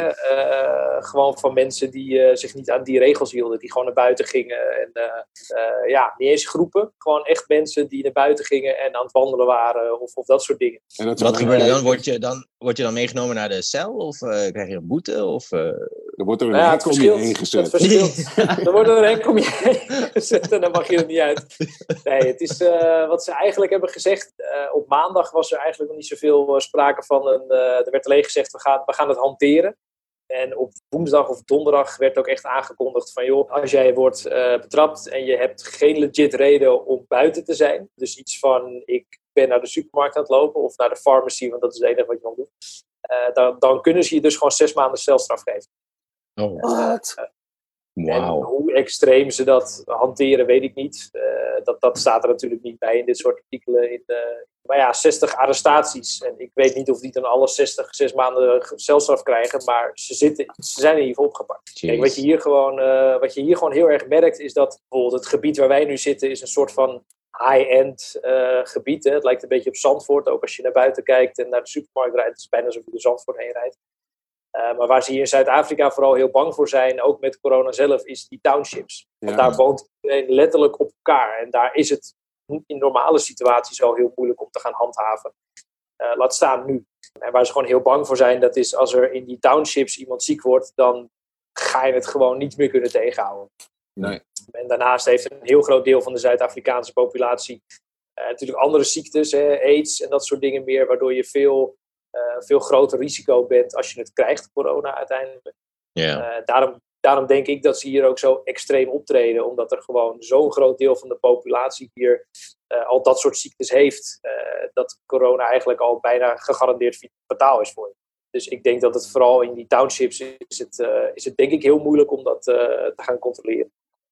uh, gewoon van mensen die uh, zich niet aan die regels hielden, die gewoon naar buiten gingen. En uh, uh, ja, niet eens groepen, gewoon echt mensen die naar buiten gingen en aan het wandelen waren of, of dat soort dingen. En dat wat gebeurt er dan? Word je dan? Word je dan meegenomen naar de cel of uh, krijg je een boete? Of, uh... Er wordt er een ja, hek om je heen gezet. Het verschilt. Er wordt er een hek om je heen gezet en dan mag je er niet uit. Nee, het is uh, wat ze eigenlijk hebben gezegd. Uh, op maandag was er eigenlijk nog niet zoveel uh, sprake van. Een, uh, er werd alleen gezegd, we gaan, we gaan het hanteren. En op woensdag of donderdag werd ook echt aangekondigd van joh, als jij wordt uh, betrapt en je hebt geen legit reden om buiten te zijn. Dus iets van ik ben naar de supermarkt aan het lopen of naar de pharmacy, want dat is het enige wat je dan doet. Uh, dan, dan kunnen ze je dus gewoon zes maanden celstraf geven. Oh. Wat? Uh, Wow. En hoe extreem ze dat hanteren, weet ik niet. Uh, dat, dat staat er natuurlijk niet bij in dit soort artikelen. In de, maar ja, zestig arrestaties. En ik weet niet of die dan alle zestig, zes maanden celstraf krijgen. Maar ze, zitten, ze zijn in ieder geval opgepakt. Kijk, wat, je hier gewoon, uh, wat je hier gewoon heel erg merkt, is dat bijvoorbeeld het gebied waar wij nu zitten, is een soort van high-end uh, gebied. Hè. Het lijkt een beetje op Zandvoort. Ook als je naar buiten kijkt en naar de supermarkt rijdt. Het is bijna alsof je de Zandvoort heen rijdt. Uh, maar waar ze hier in Zuid-Afrika vooral heel bang voor zijn, ook met corona zelf, is die townships. Ja. Want daar woont iedereen letterlijk op elkaar. En daar is het in normale situaties al heel moeilijk om te gaan handhaven. Uh, laat staan nu. En waar ze gewoon heel bang voor zijn, dat is als er in die townships iemand ziek wordt, dan ga je het gewoon niet meer kunnen tegenhouden. Nee. En daarnaast heeft een heel groot deel van de Zuid-Afrikaanse populatie uh, natuurlijk andere ziektes, hè, AIDS en dat soort dingen meer, waardoor je veel... Uh, veel groter risico bent als je het krijgt, corona uiteindelijk. Yeah. Uh, daarom, daarom denk ik dat ze hier ook zo extreem optreden, omdat er gewoon zo'n groot deel van de populatie hier uh, al dat soort ziektes heeft, uh, dat corona eigenlijk al bijna gegarandeerd fataal is voor je. Dus ik denk dat het vooral in die townships is het, uh, is het denk ik heel moeilijk om dat uh, te gaan controleren.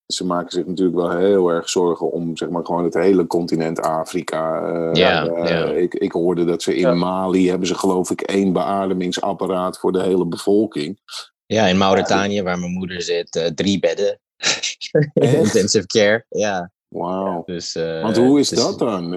ze maken zich natuurlijk wel heel erg zorgen om zeg maar gewoon het hele continent Afrika. Uh, ja, uh, ja. Ik, ik hoorde dat ze in Ja. Mali hebben ze geloof ik één beademingsapparaat voor de hele bevolking. Ja, in Mauritanië, waar mijn moeder zit, uh, drie bedden. Intensive care, ja. Wauw. Dus, uh, Want hoe is dus, dat dan?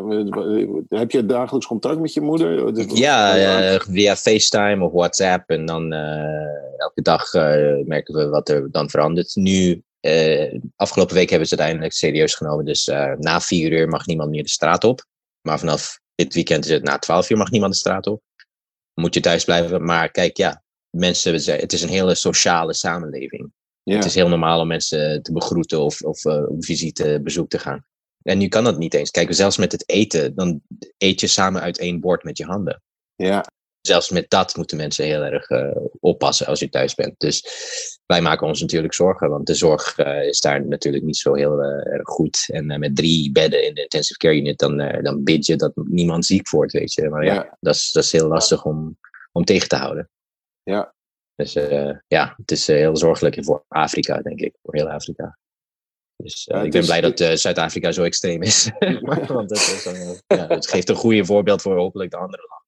Heb je dagelijks contact met je moeder? Ja, uh, via FaceTime of WhatsApp. En dan uh, elke dag uh, merken we wat er dan verandert. Nu, uh, afgelopen week hebben ze het eindelijk serieus genomen. Dus uh, na vier uur mag niemand meer de straat op. Maar vanaf dit weekend is het na twaalf uur mag niemand de straat op. Moet je thuis blijven. Maar kijk, ja, mensen, het is een hele sociale samenleving. Ja. Het is heel normaal om mensen te begroeten of, of uh, op visite, bezoek te gaan. En nu kan dat niet eens. Kijk, zelfs met het eten, dan eet je samen uit één bord met je handen. Ja. Zelfs met dat moeten mensen heel erg uh, oppassen als je thuis bent. Dus wij maken ons natuurlijk zorgen, want de zorg uh, is daar natuurlijk niet zo heel uh, erg goed. En uh, met drie bedden in de intensive care unit, dan, uh, dan bid je dat niemand ziek wordt, weet je. Maar ja, ja. Dat, is, dat is heel lastig om, om tegen te houden. Ja. Dus uh, ja, het is uh, heel zorgelijk voor Afrika, denk ik. Voor heel Afrika. Dus uh, ja, ik ben is, blij dat uh, Zuid-Afrika zo extreem is. Want dat is uh, ja, het geeft een goede voorbeeld voor hopelijk de andere landen.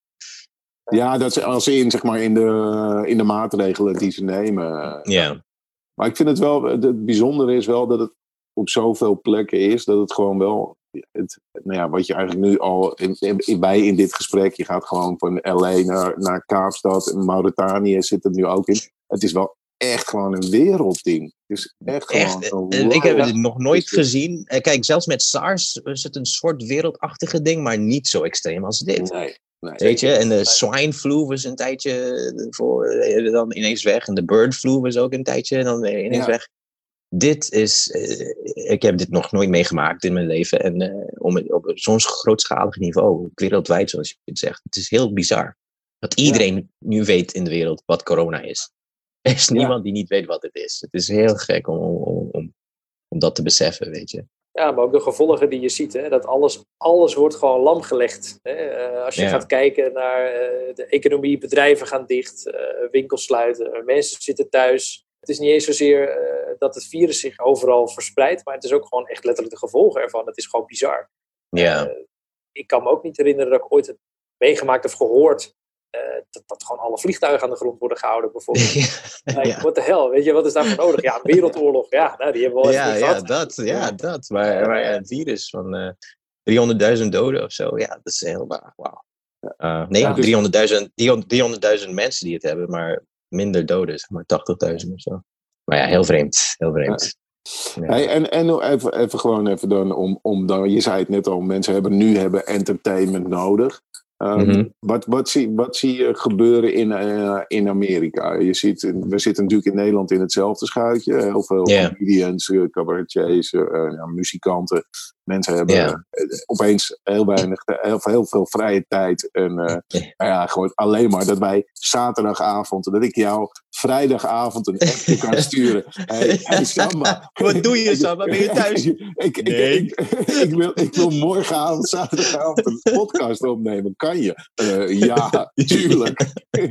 Ja, dat is als in, zeg maar, in de, in de maatregelen die ze nemen. Ja. Maar ik vind het wel, het bijzondere is wel dat het op zoveel plekken is, dat het gewoon wel, het, nou ja, wat je eigenlijk nu al, in, in, bij in dit gesprek, je gaat gewoon van L A naar, naar Kaapstad en Mauritanië zit het nu ook in. Het is wel echt gewoon een wereldding. Het is echt gewoon echt, zo ik heb het nog nooit gezien. Kijk, zelfs met SARS is het een soort wereldachtige ding, maar niet zo extreem als dit. Nee. Nee, weet je, en de swine flu was een tijdje voor, dan ineens weg. En de bird flu was ook een tijdje dan weer ineens ja. weg. Dit is, uh, ik heb dit nog nooit meegemaakt in mijn leven. En uh, om het, op zo'n grootschalig niveau, wereldwijd zoals je het zegt. Het is heel bizar. Dat iedereen ja. nu weet in de wereld wat corona is. Er is niemand ja. die niet weet wat het is. Het is heel gek om, om, om, om dat te beseffen, weet je. Ja, maar ook de gevolgen die je ziet, hè, dat alles, alles wordt gewoon lamgelegd. Hè. Uh, als je ja. gaat kijken naar uh, de economie, bedrijven gaan dicht, uh, winkels sluiten, uh, mensen zitten thuis. Het is niet eens zozeer uh, dat het virus zich overal verspreidt, maar het is ook gewoon echt letterlijk de gevolgen ervan. Het is gewoon bizar. Ja. Uh, ik kan me ook niet herinneren dat ik ooit heb meegemaakt of gehoord uh, dat, dat gewoon alle vliegtuigen aan de grond worden gehouden, bijvoorbeeld. Ja. Like, what the hell, weet je, wat is daarvoor nodig? Ja, een wereldoorlog, ja, nou, die hebben we al ja, even ja, gehad. dat, ja, dat. Maar, maar ja, een virus van uh, driehonderdduizend doden of zo, ja, dat is heel wauw. Uh, nee, ja, dus driehonderdduizend mensen die het hebben, maar minder doden, zeg maar tachtigduizend of zo. Maar ja, heel vreemd, heel vreemd. Ja. Ja. Hey, en en even, even gewoon even dan, om, om dan, je zei het net al, mensen hebben nu hebben entertainment nodig. Um, mm-hmm. wat, wat, zie, wat zie je gebeuren in, uh, in Amerika? Je ziet, we zitten natuurlijk in Nederland in hetzelfde schuitje. Heel veel yeah. comedians, cabaretiers, uh, ja, muzikanten. Mensen hebben yeah. opeens heel weinig, heel, heel veel vrije tijd. En uh, yeah. ja, gewoon alleen maar dat wij zaterdagavond, dat ik jou vrijdagavond een appje kan sturen. Hey, hey Samba. Wat doe je, Samba? Ben je thuis? ik, ik, nee. ik, ik, ik, wil, ik wil morgenavond, zaterdagavond een podcast opnemen. Kan je? Uh, ja, tuurlijk.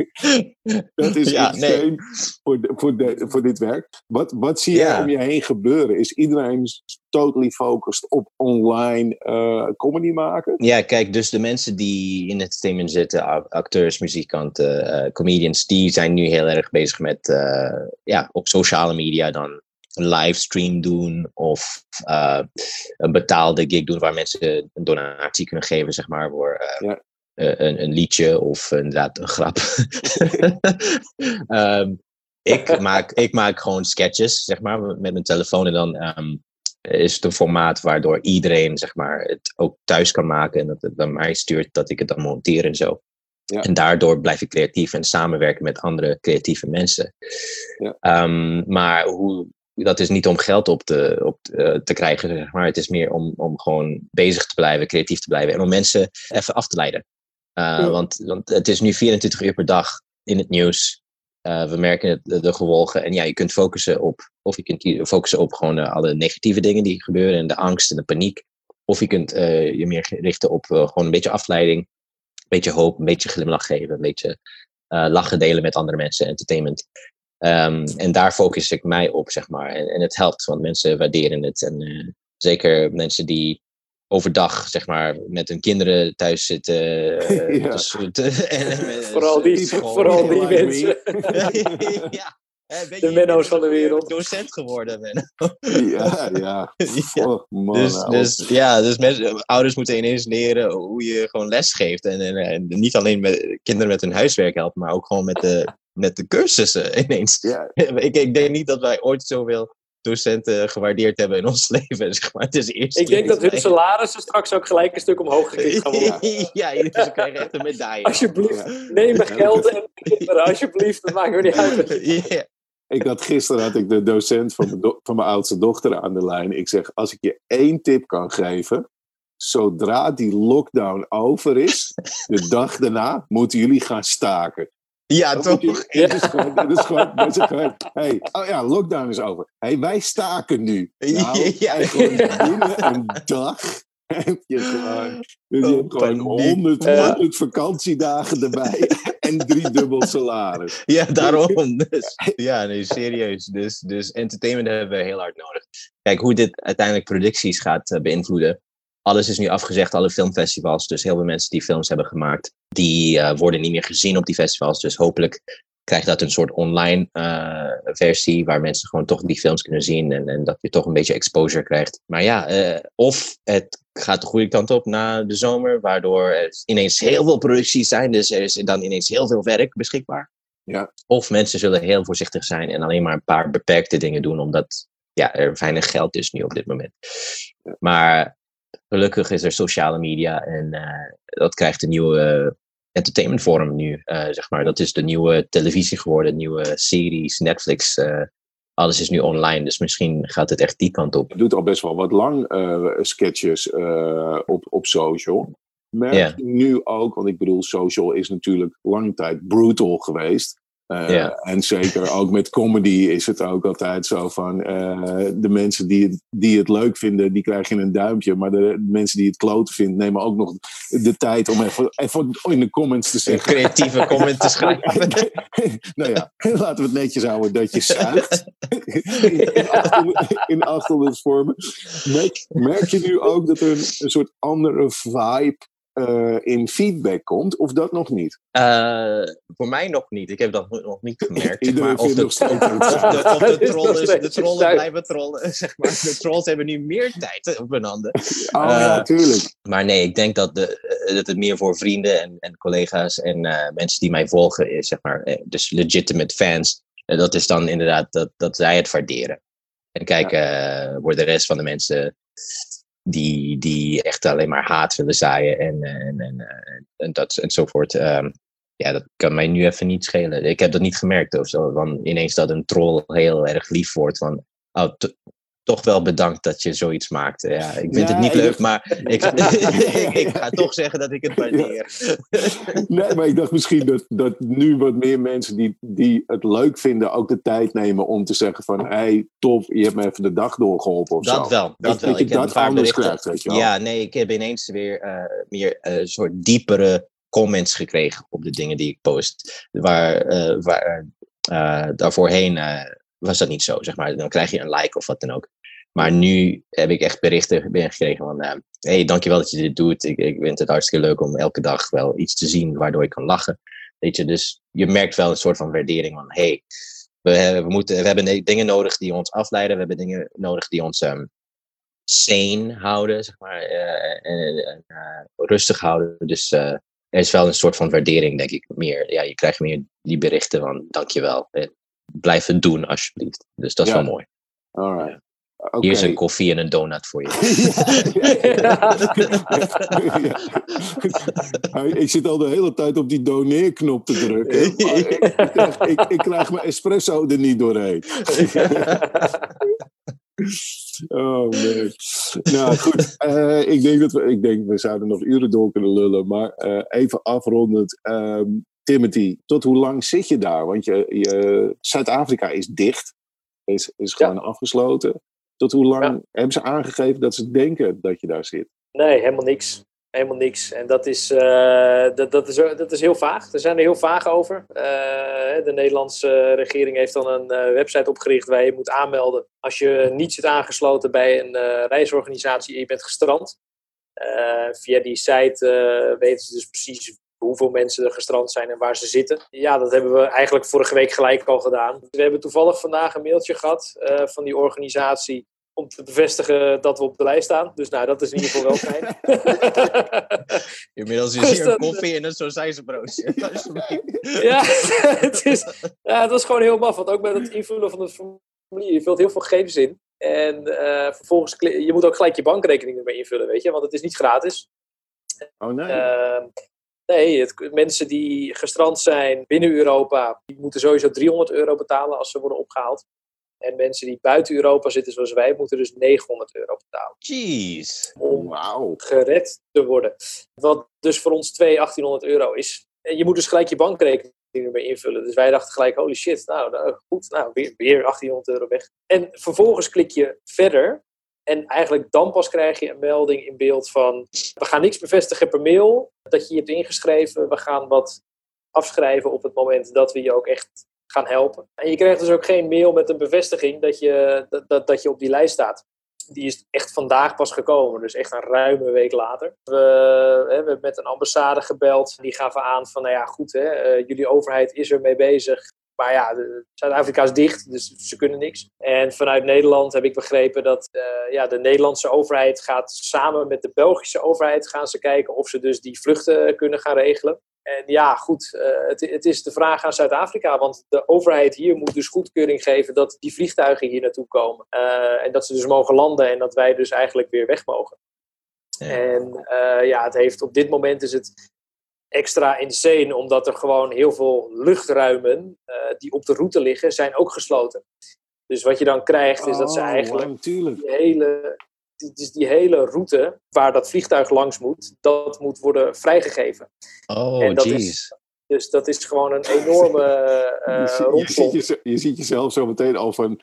Dat is ja, extreem nee. voor, de, voor, de, voor dit werk. Wat, wat zie je ja. om je heen gebeuren? Is iedereen totally focused op online uh, comedy maken? Ja, kijk, dus de mensen die in entertainment zitten, acteurs, muzikanten, uh, comedians, die zijn nu heel erg bezig met uh, ja, op sociale media dan een livestream doen of uh, een betaalde gig doen waar mensen een donatie kunnen geven, zeg maar, voor uh, ja. uh, een, een liedje of uh, inderdaad een grap. um, ik, maak, ik maak gewoon sketches, zeg maar, met mijn telefoon en dan um, is het een formaat waardoor iedereen, zeg maar, het ook thuis kan maken en dat het dan mij stuurt dat ik het dan monteer en zo. Ja. En daardoor blijf ik creatief en samenwerken met andere creatieve mensen. Ja. Um, maar hoe, dat is niet om geld op te, op te, te krijgen, zeg maar. Het is meer om, om gewoon bezig te blijven, creatief te blijven en om mensen even af te leiden. Uh, ja. want, want het is nu vierentwintig uur per dag in het nieuws. Uh, we merken het, de, de gevolgen. En ja, je kunt focussen op, of je kunt focussen op gewoon uh, alle negatieve dingen die gebeuren en de angst en de paniek. Of je kunt uh, je meer richten op uh, gewoon een beetje afleiding, een beetje hoop, een beetje glimlach geven, een beetje uh, lachen delen met andere mensen, entertainment. Um, en daar focus ik mij op, zeg maar. En, en het helpt, want mensen waarderen het. En uh, zeker mensen die overdag, zeg maar, met hun kinderen thuis zitten. Uh, ja. dus, te, en, en, vooral die, vooral die mensen. ja. Hey, de Menno's van de wereld. Docent geworden, Menno. ja, ja. Oh, man, dus, nou. dus, ja, dus mensen, ouders moeten ineens leren hoe je gewoon les geeft. En, en, en niet alleen met kinderen met hun huiswerk helpen, maar ook gewoon met de, met de cursussen ineens. Ja. ik, ik denk niet dat wij ooit zoveel docenten gewaardeerd hebben in ons leven. Zeg maar. Het is eerst ik denk dat hun salarissen straks ook gelijk een stuk omhoog gekikt gaan worden. ja, ze krijgen echt een medaille. Alsjeblieft, ja. neem mijn geld en kinderen, alsjeblieft. Dat maakt me niet uit. yeah. Ik had gisteren had ik de docent van mijn, do- van mijn oudste dochter aan de lijn. Ik zeg, als ik je één tip kan geven. Zodra die lockdown over is, de dag daarna moeten jullie gaan staken. Ja, dat toch? Je, ja. Het is gewoon, het is gewoon, het is gewoon hey, oh ja, lockdown is over. Hey, wij staken nu. Nou, ja. gewoon binnen een dag heb je gewoon, dus je hebt gewoon honderd, honderd vakantiedagen erbij en drie dubbel salaris. Ja, daarom. Dus, ja, nee, serieus. Dus, dus entertainment hebben we heel hard nodig. Kijk, hoe dit uiteindelijk producties gaat uh, beïnvloeden. Alles is nu afgezegd, alle filmfestivals. Dus heel veel mensen die films hebben gemaakt, die uh, worden niet meer gezien op die festivals. Dus hopelijk krijgt dat een soort online uh, versie, waar mensen gewoon toch die films kunnen zien. En, en dat je toch een beetje exposure krijgt. Maar ja, uh, of het gaat de goede kant op na de zomer, waardoor er ineens heel veel producties zijn. Dus er is dan ineens heel veel werk beschikbaar. Ja. Of mensen zullen heel voorzichtig zijn en alleen maar een paar beperkte dingen doen, omdat ja, er weinig geld is nu op dit moment. Ja. Maar gelukkig is er sociale media en uh, dat krijgt een nieuwe uh, entertainmentvorm nu. Uh, zeg maar. Dat is de nieuwe televisie geworden, nieuwe series, Netflix. Uh, alles is nu online, dus misschien gaat het echt die kant op. Je doet al best wel wat lang uh, sketches uh, op, op social. Merk yeah. je nu ook, want ik bedoel, social is natuurlijk lange tijd brutal geweest. Uh, yeah. En zeker ook met comedy is het ook altijd zo van uh, de mensen die het, die het leuk vinden, die krijgen een duimpje. Maar de mensen die het kloten vinden, nemen ook nog de tijd om even, even in de comments te zeggen. Een creatieve comment te schrijven. Nou ja, laten we het netjes houden dat je zuigt. In achthonderd vormen. Merk, merk je nu ook dat er een, een soort andere vibe Uh, in feedback komt, of dat nog niet? Uh, voor mij nog niet. Ik heb dat nog niet gemerkt. Zeg maar, of, de, of, de, of, de, of de trollen, de trollen blijven trollen. Zeg maar. De trolls hebben nu meer tijd op hun handen. Oh uh, ja, tuurlijk. Maar nee, ik denk dat, de, dat het meer voor vrienden en, en collega's en uh, mensen die mij volgen is, zeg maar, dus legitimate fans. Uh, dat is dan inderdaad dat, dat zij het waarderen. En kijk, ja. uh, voor de rest van de mensen Die, die echt alleen maar haat willen zaaien en, en, en, en, dat, enzovoort. Um, ja, dat kan mij nu even niet schelen. Ik heb dat niet gemerkt of zo. Van ineens dat een troll heel erg lief wordt. Van, oh, to, toch wel bedankt dat je zoiets maakt. Ja, ik vind nee, het niet leuk, dacht... maar ik, ik ga toch zeggen dat ik het waardeer. Ja. Nee, maar ik dacht misschien dat, dat nu wat meer mensen die, die het leuk vinden ook de tijd nemen om te zeggen van, hey, tof, je hebt me even de dag doorgeholpen of dat zo. Wel, dat dat wel. Dat je ik heb dat anders krijgt, weet je wel. Ja, nee, ik heb ineens weer uh, meer een uh, soort diepere comments gekregen op de dingen die ik post. Waar, uh, waar uh, daarvoorheen uh, was dat niet zo, zeg maar. Dan krijg je een like of wat dan ook. Maar nu heb ik echt berichten binnengekregen van, uh, hey, dankjewel dat je dit doet. Ik, ik vind het hartstikke leuk om elke dag wel iets te zien waardoor ik kan lachen. Weet je, dus je merkt wel een soort van waardering van, hey, we, we, moeten, we hebben dingen nodig die ons afleiden. We hebben dingen nodig die ons um, sane houden, zeg maar, uh, en uh, uh, rustig houden. Dus uh, er is wel een soort van waardering, denk ik, meer. Ja, je krijgt meer die berichten van, dankjewel. Blijf het doen, alsjeblieft. Dus dat is ja. wel mooi. Alright. Ja. Okay. Hier is een koffie en een donut voor je. ja, ja, ja. Ik zit al de hele tijd op die doneerknop te drukken. Maar ik, ik, krijg, ik, ik krijg mijn espresso er niet doorheen. Oh man. Nou goed, uh, ik, denk dat we, ik denk we zouden nog uren door kunnen lullen. Maar uh, even afrondend. Um, Timothy, tot hoe lang zit je daar? Want je, je, Zuid-Afrika is dicht. Is, is gewoon ja. afgesloten. Tot hoe lang ja. hebben ze aangegeven dat ze denken dat je daar zit? Nee, helemaal niks. helemaal niks. En dat is, uh, dat, dat, is, dat is heel vaag. Daar zijn er heel vaag over. Uh, de Nederlandse regering heeft dan een uh, website opgericht waar je moet aanmelden als je niet zit aangesloten bij een uh, reisorganisatie en je bent gestrand. Uh, via die site uh, weten ze dus precies hoeveel mensen er gestrand zijn en waar ze zitten. Ja, dat hebben we eigenlijk vorige week gelijk al gedaan. We hebben toevallig vandaag een mailtje gehad uh, van die organisatie om te bevestigen dat we op de lijst staan. Dus nou, dat is in ieder geval wel fijn. Inmiddels is hier een koffie en een sausijzenbroodje. Ja, het is, ja, het was gewoon heel maf. Want ook bij het invullen van het formulier, je vult heel veel gegevens in. En uh, vervolgens, je moet ook gelijk je bankrekening erbij invullen, weet je. Want het is niet gratis. Oh nee. Uh, nee, het, mensen die gestrand zijn binnen Europa, die moeten sowieso driehonderd euro betalen als ze worden opgehaald. En mensen die buiten Europa zitten zoals wij, moeten dus negenhonderd euro betalen. Jeez. Om wow. gered te worden. Wat dus voor ons twee achttienhonderd euro is. En je moet dus gelijk je bankrekening erbij invullen. Dus wij dachten gelijk, holy shit, nou, nou goed, nou, weer, weer achttienhonderd euro weg. En vervolgens klik je verder. En eigenlijk dan pas krijg je een melding in beeld van, we gaan niks bevestigen per mail dat je je hebt ingeschreven. We gaan wat afschrijven op het moment dat we je ook echt gaan helpen. En je krijgt dus ook geen mail met een bevestiging dat je, dat, dat, dat je op die lijst staat. Die is echt vandaag pas gekomen, dus echt een ruime week later. We, hè, we hebben met een ambassade gebeld. Die gaven aan van, nou ja, goed, hè, uh, jullie overheid is ermee bezig. Maar ja, de, Zuid-Afrika is dicht, dus ze kunnen niks. En vanuit Nederland heb ik begrepen dat uh, ja, de Nederlandse overheid gaat samen met de Belgische overheid gaan ze kijken of ze dus die vluchten kunnen gaan regelen. En ja, goed, uh, het, het is de vraag aan Zuid-Afrika, want de overheid hier moet dus goedkeuring geven dat die vliegtuigen hier naartoe komen. Uh, en dat ze dus mogen landen en dat wij dus eigenlijk weer weg mogen. Ja. En uh, ja, het heeft, op dit moment is het extra insane, omdat er gewoon heel veel luchtruimen uh, die op de route liggen, zijn ook gesloten. Dus wat je dan krijgt is dat ze eigenlijk oh, die hele... Dus die hele route waar dat vliegtuig langs moet, dat moet worden vrijgegeven. Oh, en dat jeez. Is, dus dat is gewoon een enorme uh, je, je, ziet je, je ziet jezelf zo meteen al van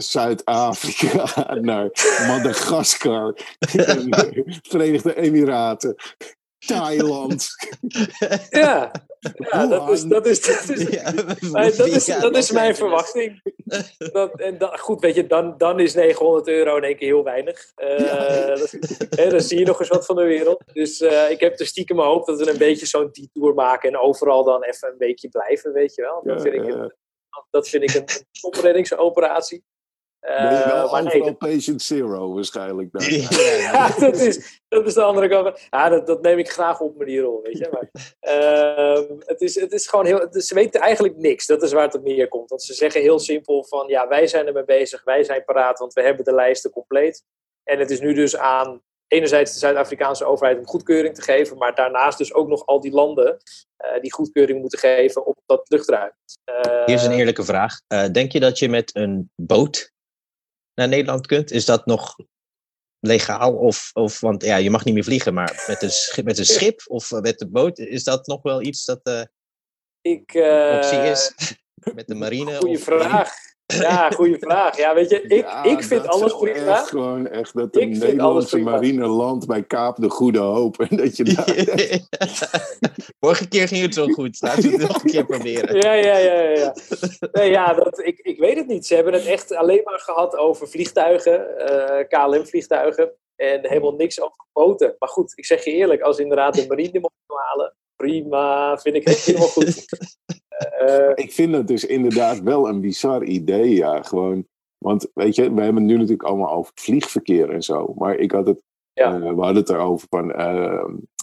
Zuid-Afrika naar Madagaskar, en Verenigde Emiraten, Thailand. Ja, ja dat is, dat is, dat is, ja, dat is, dat is mijn verwachting. Dat, en dat, goed, weet je, dan, dan is negenhonderd euro in één keer heel weinig. Uh, ja. dat, hè, dan zie je nog eens wat van de wereld. Dus uh, ik heb dus stiekem hoop dat we een beetje zo'n detour maken en overal dan even een weekje blijven, weet je wel. Dat, ja, vind, ik een, ja. dat vind ik een topreddingsoperatie. Uh, ben je wel overal nee, patient zero waarschijnlijk. Dan. Ja, dat is, dat is de andere kant. Ja, dat, dat neem ik graag op me die rol, weet je. Maar, uh, het, is, het is gewoon heel... Het is, ze weten eigenlijk niks. Dat is waar het op neerkomt. Want ze zeggen heel simpel van... Ja, wij zijn ermee bezig. Wij zijn paraat, want we hebben de lijsten compleet. En het is nu dus aan... Enerzijds de Zuid-Afrikaanse overheid om goedkeuring te geven. Maar daarnaast dus ook nog al die landen... Uh, die goedkeuring moeten geven op dat luchtruim. Uh, Hier is een eerlijke vraag. Uh, denk je dat je met een boot... naar Nederland kunt? Is dat nog legaal? Of, of, want ja, je mag niet meer vliegen, maar met een schip, met een schip of met de boot, is dat nog wel iets dat uh, ik, uh, optie is? Met de marine? Goeie of, vraag. Ja, goede vraag. Ja, weet je, ik, ja, ik vind alles prima. Echt gewoon echt dat de Nederlandse marine landt bij Kaap de Goede Hoop. En dat je daar... Vorige keer ging het zo goed. Laten we het nog een keer proberen. Ja, ja, ja. ja. Nee, ja dat, ik, ik weet het niet. Ze hebben het echt alleen maar gehad over vliegtuigen. Uh, K L M-vliegtuigen. En helemaal niks over boten. Maar goed, ik zeg je eerlijk. Als inderdaad de marine mocht halen. Prima, vind ik helemaal goed. Uh, ik vind het dus inderdaad wel een bizar idee, ja, gewoon, want weet je, we hebben het nu natuurlijk allemaal over vliegverkeer en zo, maar ik had het, ja. uh, we hadden het erover van uh,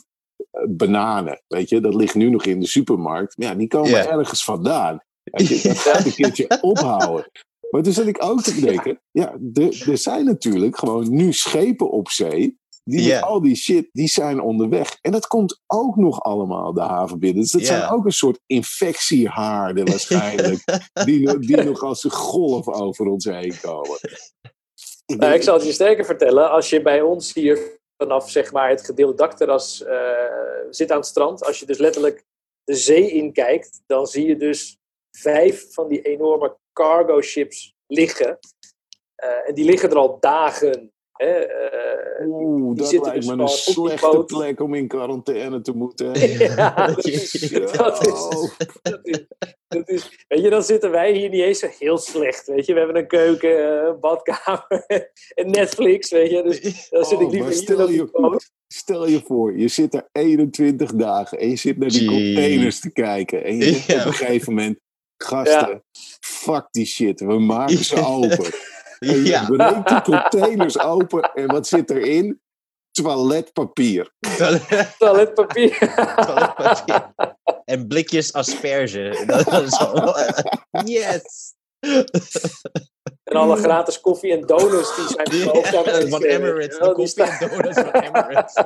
bananen, weet je, dat ligt nu nog in de supermarkt, maar ja, die komen yeah. ergens vandaan, weet je, dat gaat een keertje ophouden. Maar toen zat ik ook te denken, ja, er zijn natuurlijk gewoon nu schepen op zee, die yeah. met al die shit, die zijn onderweg. En dat komt ook nog allemaal de haven binnen. Dus dat yeah. zijn ook een soort infectiehaarden waarschijnlijk. die, die nog als een golf over ons heen komen. Ik, nou, ik zal het je sterker vertellen. Als je bij ons hier vanaf zeg maar, het gedeelde dakterras uh, zit aan het strand. Als je dus letterlijk de zee inkijkt. Dan zie je dus vijf van die enorme cargo ships liggen. Uh, en die liggen er al dagen. Hè, uh, Oeh, die dat zitten lijkt dus me een gewoon op die slechte boot. plek om in quarantaine te moeten. Ja, dat is, dat is, dat is, dat is, weet je, dan zitten wij hier niet eens zo heel slecht, weet je. We hebben een keuken, een badkamer en Netflix, weet je. Dus dan zit ik Oh, liever maar hier dan op die stel je, boot. stel je voor, je zit er eenentwintig dagen en je zit naar die Gee. containers te kijken. En je denkt Ja. op een gegeven moment, gasten, Ja. fuck die shit, we maken ze open. En je Ja. breekt die containers open en wat zit erin? Toiletpapier. Toiletpapier. Toiletpapier. En blikjes asperge. Dat is al... Yes! En alle gratis koffie en donuts die zijn verkocht. Ja, van Emirates. De koffie en donuts van Emirates.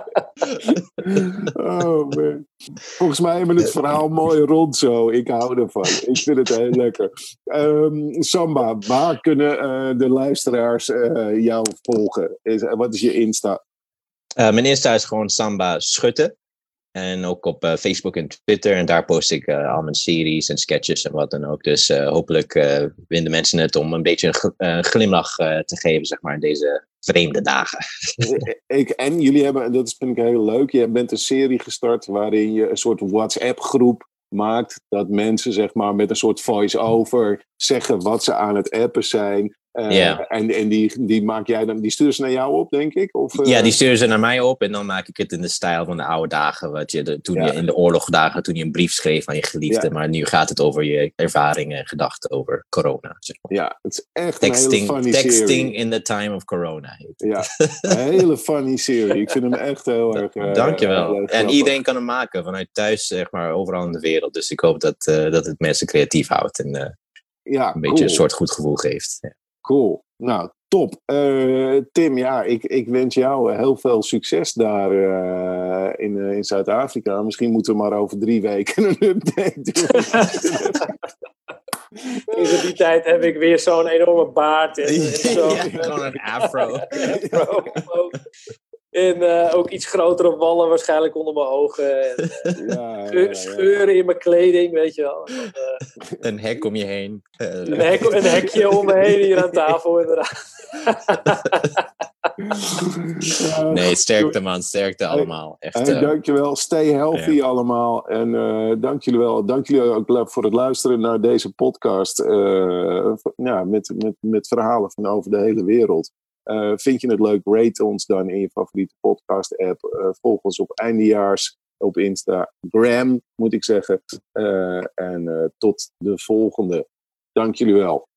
Oh man. Volgens mij hebben we het verhaal mooi rond zo. Ik hou ervan. Ik vind het heel lekker. Um, Samba, waar kunnen uh, de luisteraars uh, jou volgen? Is, wat is je Insta? Uh, mijn Insta is gewoon Samba Schutte. En ook op uh, Facebook en Twitter. En daar post ik uh, al mijn series en sketches en wat dan ook. Dus uh, hopelijk uh, vinden mensen het om een beetje een gl- uh, glimlach uh, te geven, zeg maar, in deze vreemde dagen. ik, en jullie hebben, dat vind ik heel leuk, je bent een serie gestart waarin je een soort WhatsApp-groep maakt. Dat mensen, zeg maar, met een soort voice-over zeggen wat ze aan het appen zijn. Uh, yeah. En, en die, die maak jij dan, die sturen ze naar jou op, denk ik? Of, uh... Ja, die sturen ze naar mij op en dan maak ik het in de stijl van de oude dagen. Wat je de, toen ja. je in de oorlogdagen, toen je een brief schreef aan je geliefde. Ja. Maar nu gaat het over je ervaringen en gedachten over corona. Zeg maar. Ja, het is echt texting, een hele funny texting serie. Texting in the time of corona. Heet ja, een hele funny serie. Ik vind hem echt heel erg uh, Dankjewel. Uh, en iedereen kan hem maken, vanuit thuis, zeg maar, overal in de wereld. Dus ik hoop dat, uh, dat het mensen creatief houdt en uh, ja, een beetje cool. een soort goed gevoel geeft. Ja. Cool. Nou, top. Uh, Tim, ja, ik, ik wens jou heel veel succes daar uh, in, uh, in Zuid-Afrika. Misschien moeten we maar over drie weken een update doen. Tegen die tijd heb ik weer zo'n enorme baard. En, en zo. Ja, gewoon een afro. afro en uh, ook iets grotere wallen waarschijnlijk onder mijn ogen. En, uh, ja, ja, ja, ja. Scheuren in mijn kleding, weet je wel. En, uh, een hek om je heen. Uh, een, hek, een hekje om me heen hier aan tafel, inderdaad. Nee, sterkte man, sterkte allemaal. Echt, hey, uh, dankjewel, stay healthy ja. allemaal. En uh, dank jullie wel. Dank jullie ook voor het luisteren naar deze podcast. Uh, ja, met, met, met verhalen van over de hele wereld. Uh, vind je het leuk? Rate ons dan in je favoriete podcast app. Uh, volg ons op eindejaars op Instagram, moet ik zeggen. Uh, en uh, tot de volgende. Dank jullie wel.